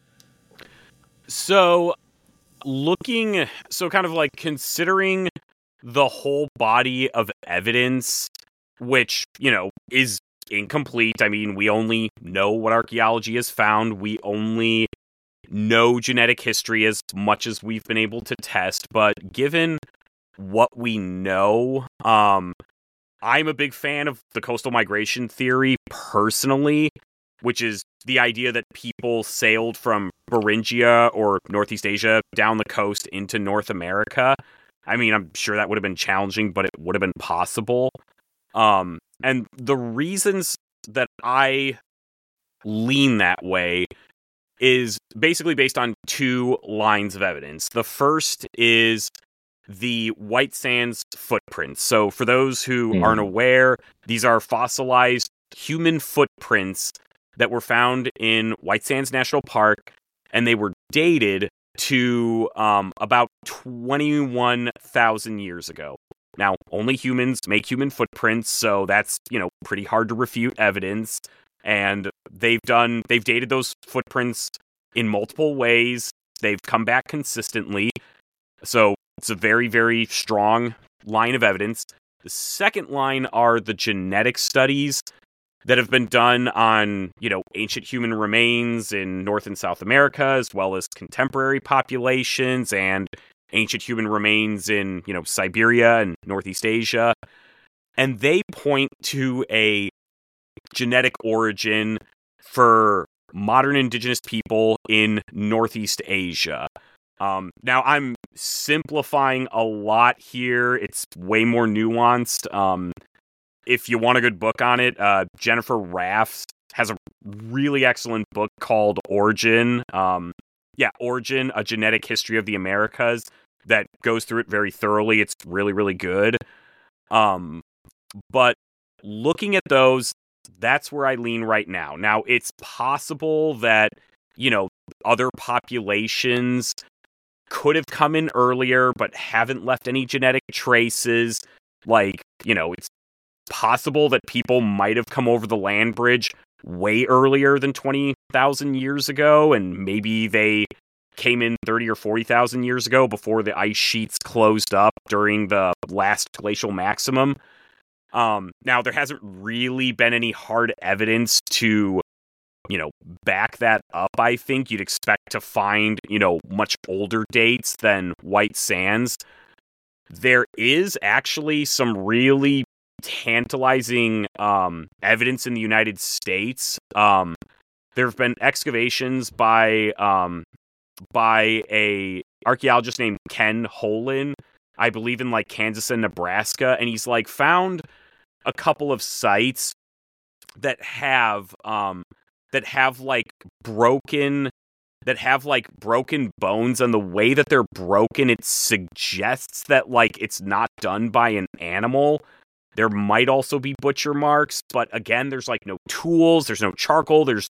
So, looking, so kind of like considering the whole body of evidence, which, you know, is incomplete. I mean, we only know what archaeology has found. We only know genetic history as much as we've been able to test. But given what we know, um, I'm a big fan of the coastal migration theory personally, which is the idea that people sailed from Beringia or Northeast Asia down the coast into North America. I mean, I'm sure that would have been challenging, but it would have been possible. Um, and the reasons that I lean that way is basically based on two lines of evidence. The first is the White Sands footprints. So for those who mm. aren't aware, these are fossilized human footprints that were found in White Sands National Park, and they were dated to um, about twenty-one thousand years ago. Now, only humans make human footprints, so that's, you know, pretty hard to refute evidence. And they've done, they've dated those footprints in multiple ways. They've come back consistently. So it's a very, very strong line of evidence. The second line are the genetic studies that have been done on, you know, ancient human remains in North and South America, as well as contemporary populations and ancient human remains in, you know, Siberia and Northeast Asia. And they point to a genetic origin for modern indigenous people in Northeast Asia. Um, now, I'm simplifying a lot here. It's way more nuanced. Um, if you want a good book on it, uh, Jennifer Raff has a really excellent book called Origin. Um, yeah, Origin, A Genetic History of the Americas, that goes through it very thoroughly. It's really, really good. Um, but looking at those, that's where I lean right now. Now, it's possible that, you know, other populations could have come in earlier, but haven't left any genetic traces. Like, you know, it's possible that people might have come over the land bridge way earlier than twenty thousand years ago, and maybe they came in thirty or forty thousand years ago before the ice sheets closed up during the last glacial maximum. Um, now, there hasn't really been any hard evidence to, you know, back that up. I think you'd expect to find, you know, much older dates than White Sands. There is actually some really tantalizing um, evidence in the United States. Um, there have been excavations by um, by a archaeologist named Ken Holin, I believe in like Kansas and Nebraska, and he's like found a couple of sites that have um, that have like broken that have like broken bones, and the way that they're broken, it suggests that like it's not done by an animal. There might also be butcher marks, but again, there's like no tools, there's no charcoal, there's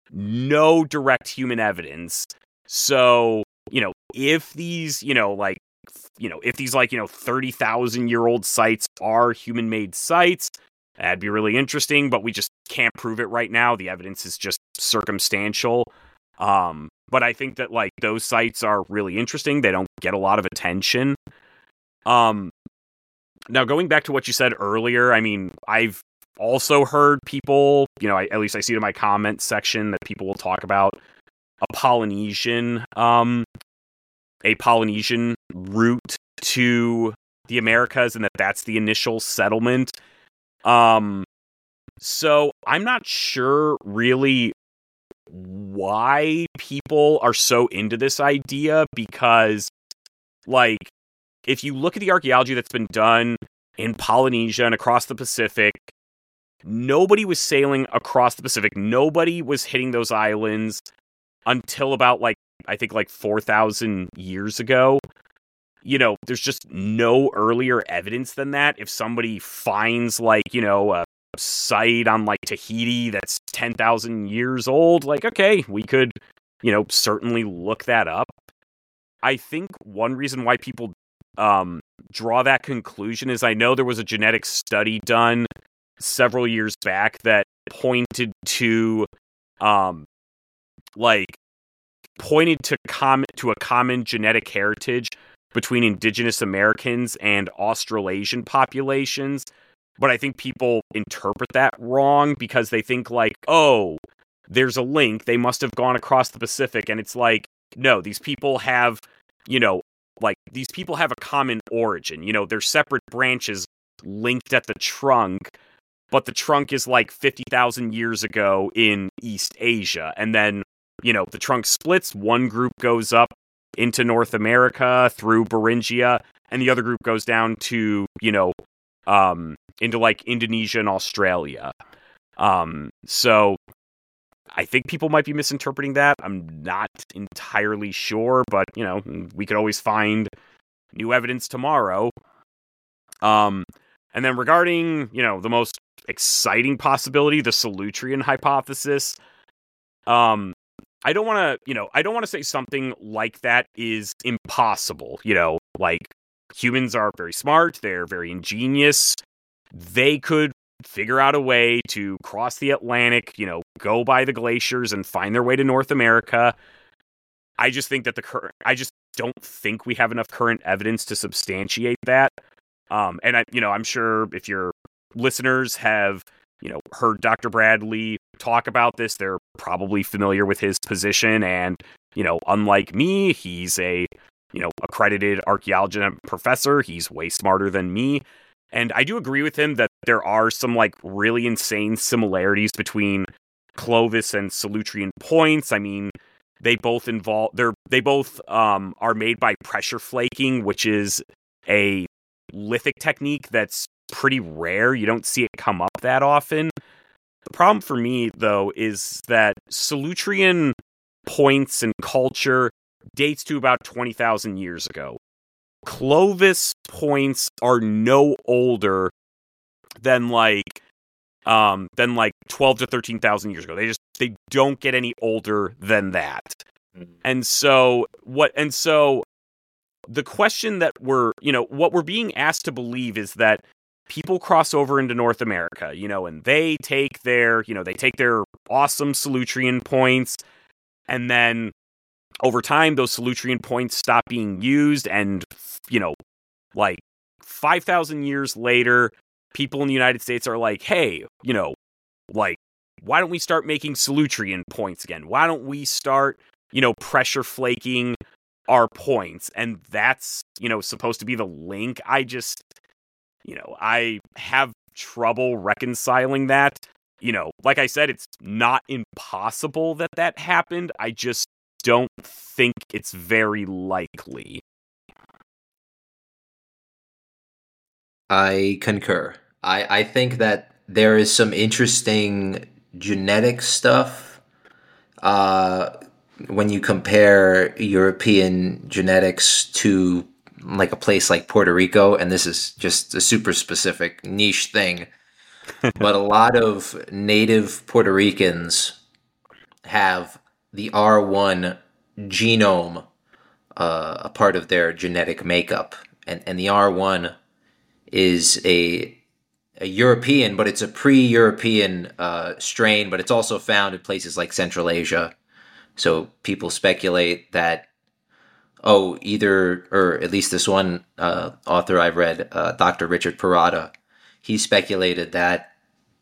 no direct human evidence. So, you know, if these, you know, like, you know, if these like, you know, thirty thousand year old sites are human made sites, that'd be really interesting, but we just can't prove it right now. The evidence is just circumstantial. Um, but I think that like those sites are really interesting. They don't get a lot of attention. Um, Now, going back to what you said earlier, I mean, I've also heard people, you know, I, at least I see it in my comment section that people will talk about a Polynesian, um, a Polynesian route to the Americas, and that that's the initial settlement. Um, so I'm not sure really why people are so into this idea, because, like, if you look at the archaeology that's been done in Polynesia and across the Pacific, nobody was sailing across the Pacific. Nobody was hitting those islands until about, like, I think, like four thousand years ago. You know, there's just no earlier evidence than that. If somebody finds, like, you know, a site on, like, Tahiti that's ten thousand years old, like, okay, we could, you know, certainly look that up. I think one reason why people um, draw that conclusion is I know there was a genetic study done several years back that pointed to, um, like, pointed to com- to a common genetic heritage between indigenous Americans and Australasian populations. But I think people interpret that wrong because they think, like, oh, there's a link. They must have gone across the Pacific. And it's like, no, these people have, you know, like, these people have a common origin. You know, they're separate branches linked at the trunk, but the trunk is like fifty thousand years ago in East Asia. And then, you know, the trunk splits. One group goes up into North America through Beringia, and the other group goes down to, you know, um, into like Indonesia and Australia. Um, so I think people might be misinterpreting that. I'm not entirely sure, but, you know, we could always find new evidence tomorrow. Um, and then regarding, you know, the most exciting possibility, the Solutrean hypothesis, um, I don't want to, you know, I don't want to say something like that is impossible. You know, like, humans are very smart. They're very ingenious. They could figure out a way to cross the Atlantic, you know, go by the glaciers and find their way to North America. I just think that the current, I just don't think we have enough current evidence to substantiate that. Um, and I, you know, I'm sure if your listeners have, you know, heard Doctor Bradley talk about this, they're probably familiar with his position. And, you know, unlike me, he's a, you know, accredited archaeology professor. He's way smarter than me. And I do agree with him that there are some, like, really insane similarities between Clovis and Solutrean points. I mean, they both involve they're they both um, are made by pressure flaking, which is a lithic technique that's pretty rare. You don't see it come up that often. The problem for me, though, is that Solutrean points and culture dates to about twenty thousand years ago. Clovis points are no older than like um than like twelve to thirteen thousand years ago. They just they don't get any older than that. Mm-hmm. And so what and so the question that we're, you know, what we're being asked to believe is that people cross over into North America, you know, and they take their, you know, they take their awesome Solutrean points, and then over time, those Solutrean points stop being used, and, you know, like five thousand years later, people in the United States are like, hey, you know, like, why don't we start making Solutrean points again? Why don't we start, you know, pressure flaking our points? And that's, you know, supposed to be the link. I just, you know, I have trouble reconciling that. You know, like I said, it's not impossible that that happened. I just don't think it's very likely. I concur. I, I think that there is some interesting genetic stuff uh, when you compare European genetics to like a place like Puerto Rico, and this is just a super specific niche thing, but a lot of native Puerto Ricans have the R one genome uh, a part of their genetic makeup, and, and the R one is a a European, but it's a pre-European uh, strain, but it's also found in places like Central Asia. So people speculate that, oh, either, or at least this one uh, author I've read, uh, Doctor Richard Parada, he speculated that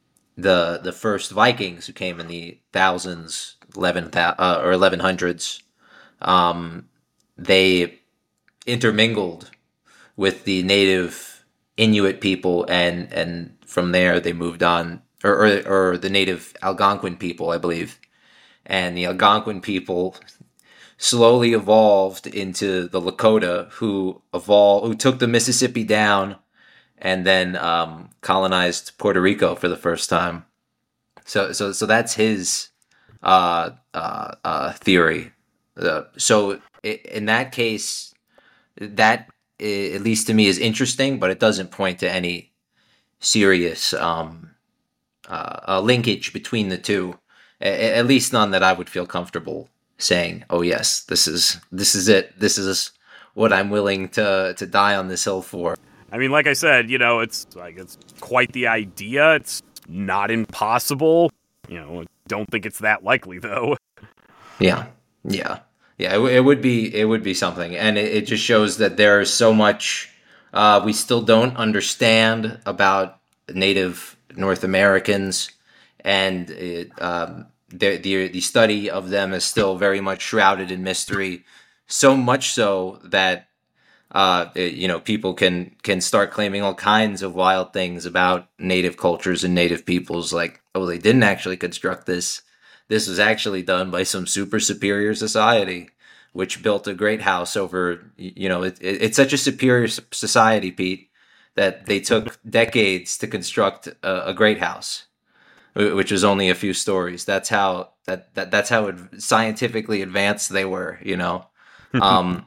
the the first Vikings who came in the thousands, eleven uh, or eleven hundreds, um, they intermingled with the native Inuit people, and and from there they moved on, or or, or the native Algonquin people, I believe, and the Algonquin people slowly evolved into the Lakota, who evolved, who took the Mississippi down, and then um, colonized Puerto Rico for the first time. So so so that's his uh, uh, uh, theory. Uh, so in that case, that, at least to me, is interesting, but it doesn't point to any serious um, uh, uh, linkage between the two. A- at least none that I would feel comfortable saying, "Oh yes, this is this is it. This is what I'm willing to to die on this hill for." I mean, like I said, you know, it's like it's quite the idea. It's not impossible. You know, I don't think it's that likely though. Yeah, yeah. Yeah, it, it would be it would be something, and it, it just shows that there is so much uh, we still don't understand about Native North Americans, and it, um, the, the the study of them is still very much shrouded in mystery. So much so that uh, it, you know, people can can start claiming all kinds of wild things about Native cultures and Native peoples, like, oh, they didn't actually construct this. This was actually done by some super superior society, which built a great house over, you know, it, it, it's such a superior society, Pete, that they took decades to construct a, a great house, which was only a few stories. That's how that, that that's how scientifically advanced they were, you know. um,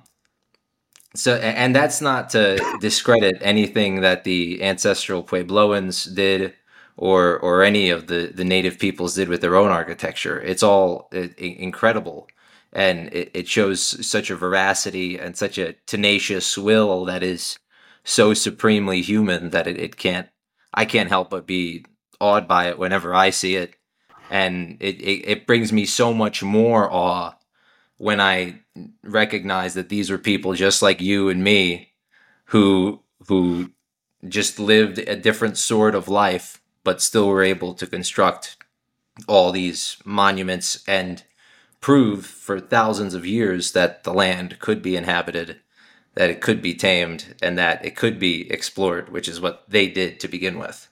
so, and that's not to discredit anything that the ancestral Puebloans did, or or any of the, the native peoples did with their own architecture. It's all it, incredible, and it, it shows such a veracity and such a tenacious will that is so supremely human that it, it can't I can't help but be awed by it whenever I see it, and it, it, it brings me so much more awe when I recognize that these were people just like you and me, who who just lived a different sort of life, but still were able to construct all these monuments and prove for thousands of years that the land could be inhabited, that it could be tamed, and that it could be explored, which is what they did to begin with.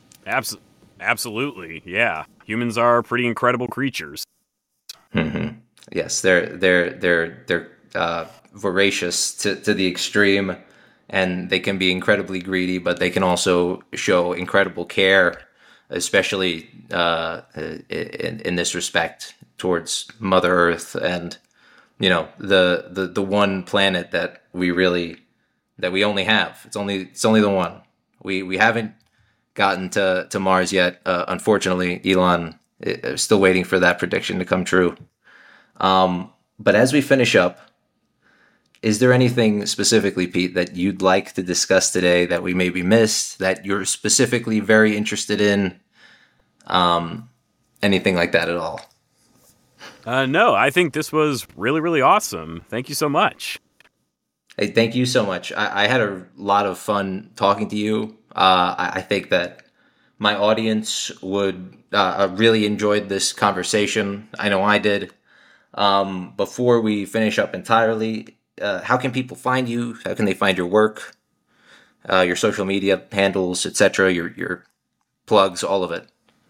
Abs- absolutely, yeah. Humans are pretty incredible creatures. Mm-hmm. Yes, they're they're they're they're uh, voracious to, to the extreme, and they can be incredibly greedy, but they can also show incredible care, especially uh, in, in this respect towards Mother Earth and you know the, the the one planet that we really that we only have. It's only it's only the one. We we haven't gotten to to Mars yet. Uh, unfortunately, Elon is still waiting for that prediction to come true. Um, but as we finish up, is there anything specifically, Pete, that you'd like to discuss today that we maybe missed, that you're specifically very interested in? Um, anything like that at all? Uh, no, I think this was really, really awesome. Thank you so much. Hey, thank you so much. I, I had a lot of fun talking to you. Uh, I, I think that my audience would uh, really enjoyed this conversation. I know I did. Um, before we finish up entirely, uh, how can people find you? How can they find your work, uh, your social media handles, et cetera, your your plugs, all of it?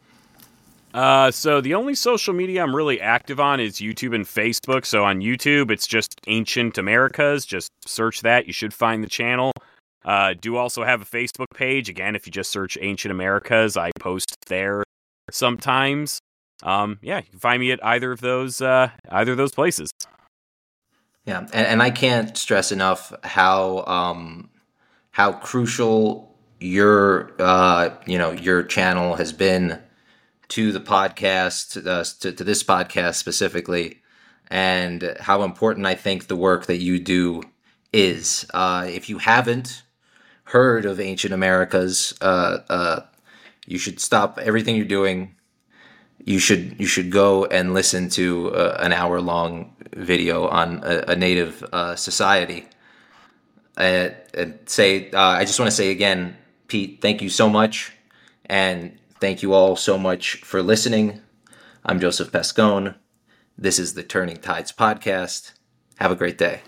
Uh, so the only social media I'm really active on is YouTube and Facebook. So on YouTube, it's just Ancient Americas. Just search that. You should find the channel. Uh, do also have a Facebook page. Again, if you just search Ancient Americas, I post there sometimes. Um, yeah, you can find me at either of those, uh, either of those places. Yeah, and, and I can't stress enough how um, how crucial your uh, you know your channel has been to the podcast, uh, to, to this podcast specifically, and how important I think the work that you do is. Uh, if you haven't heard of Ancient Americas, uh, uh, you should stop everything you're doing. You should you should go and listen to uh, an hour long video on a, a native uh, society. Uh, and say uh, I just want to say again, Pete, thank you so much, and thank you all so much for listening. I'm Joseph Pescone. This is the Turning Tides podcast. Have a great day.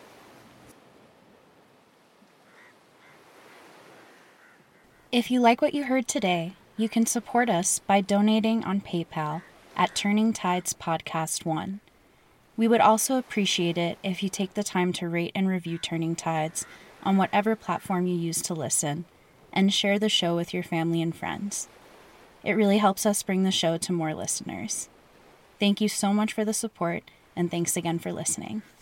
If you like what you heard today, you can support us by donating on PayPal at Turning Tides Podcast one. We would also appreciate it if you take the time to rate and review Turning Tides on whatever platform you use to listen, and share the show with your family and friends. It really helps us bring the show to more listeners. Thank you so much for the support, and thanks again for listening.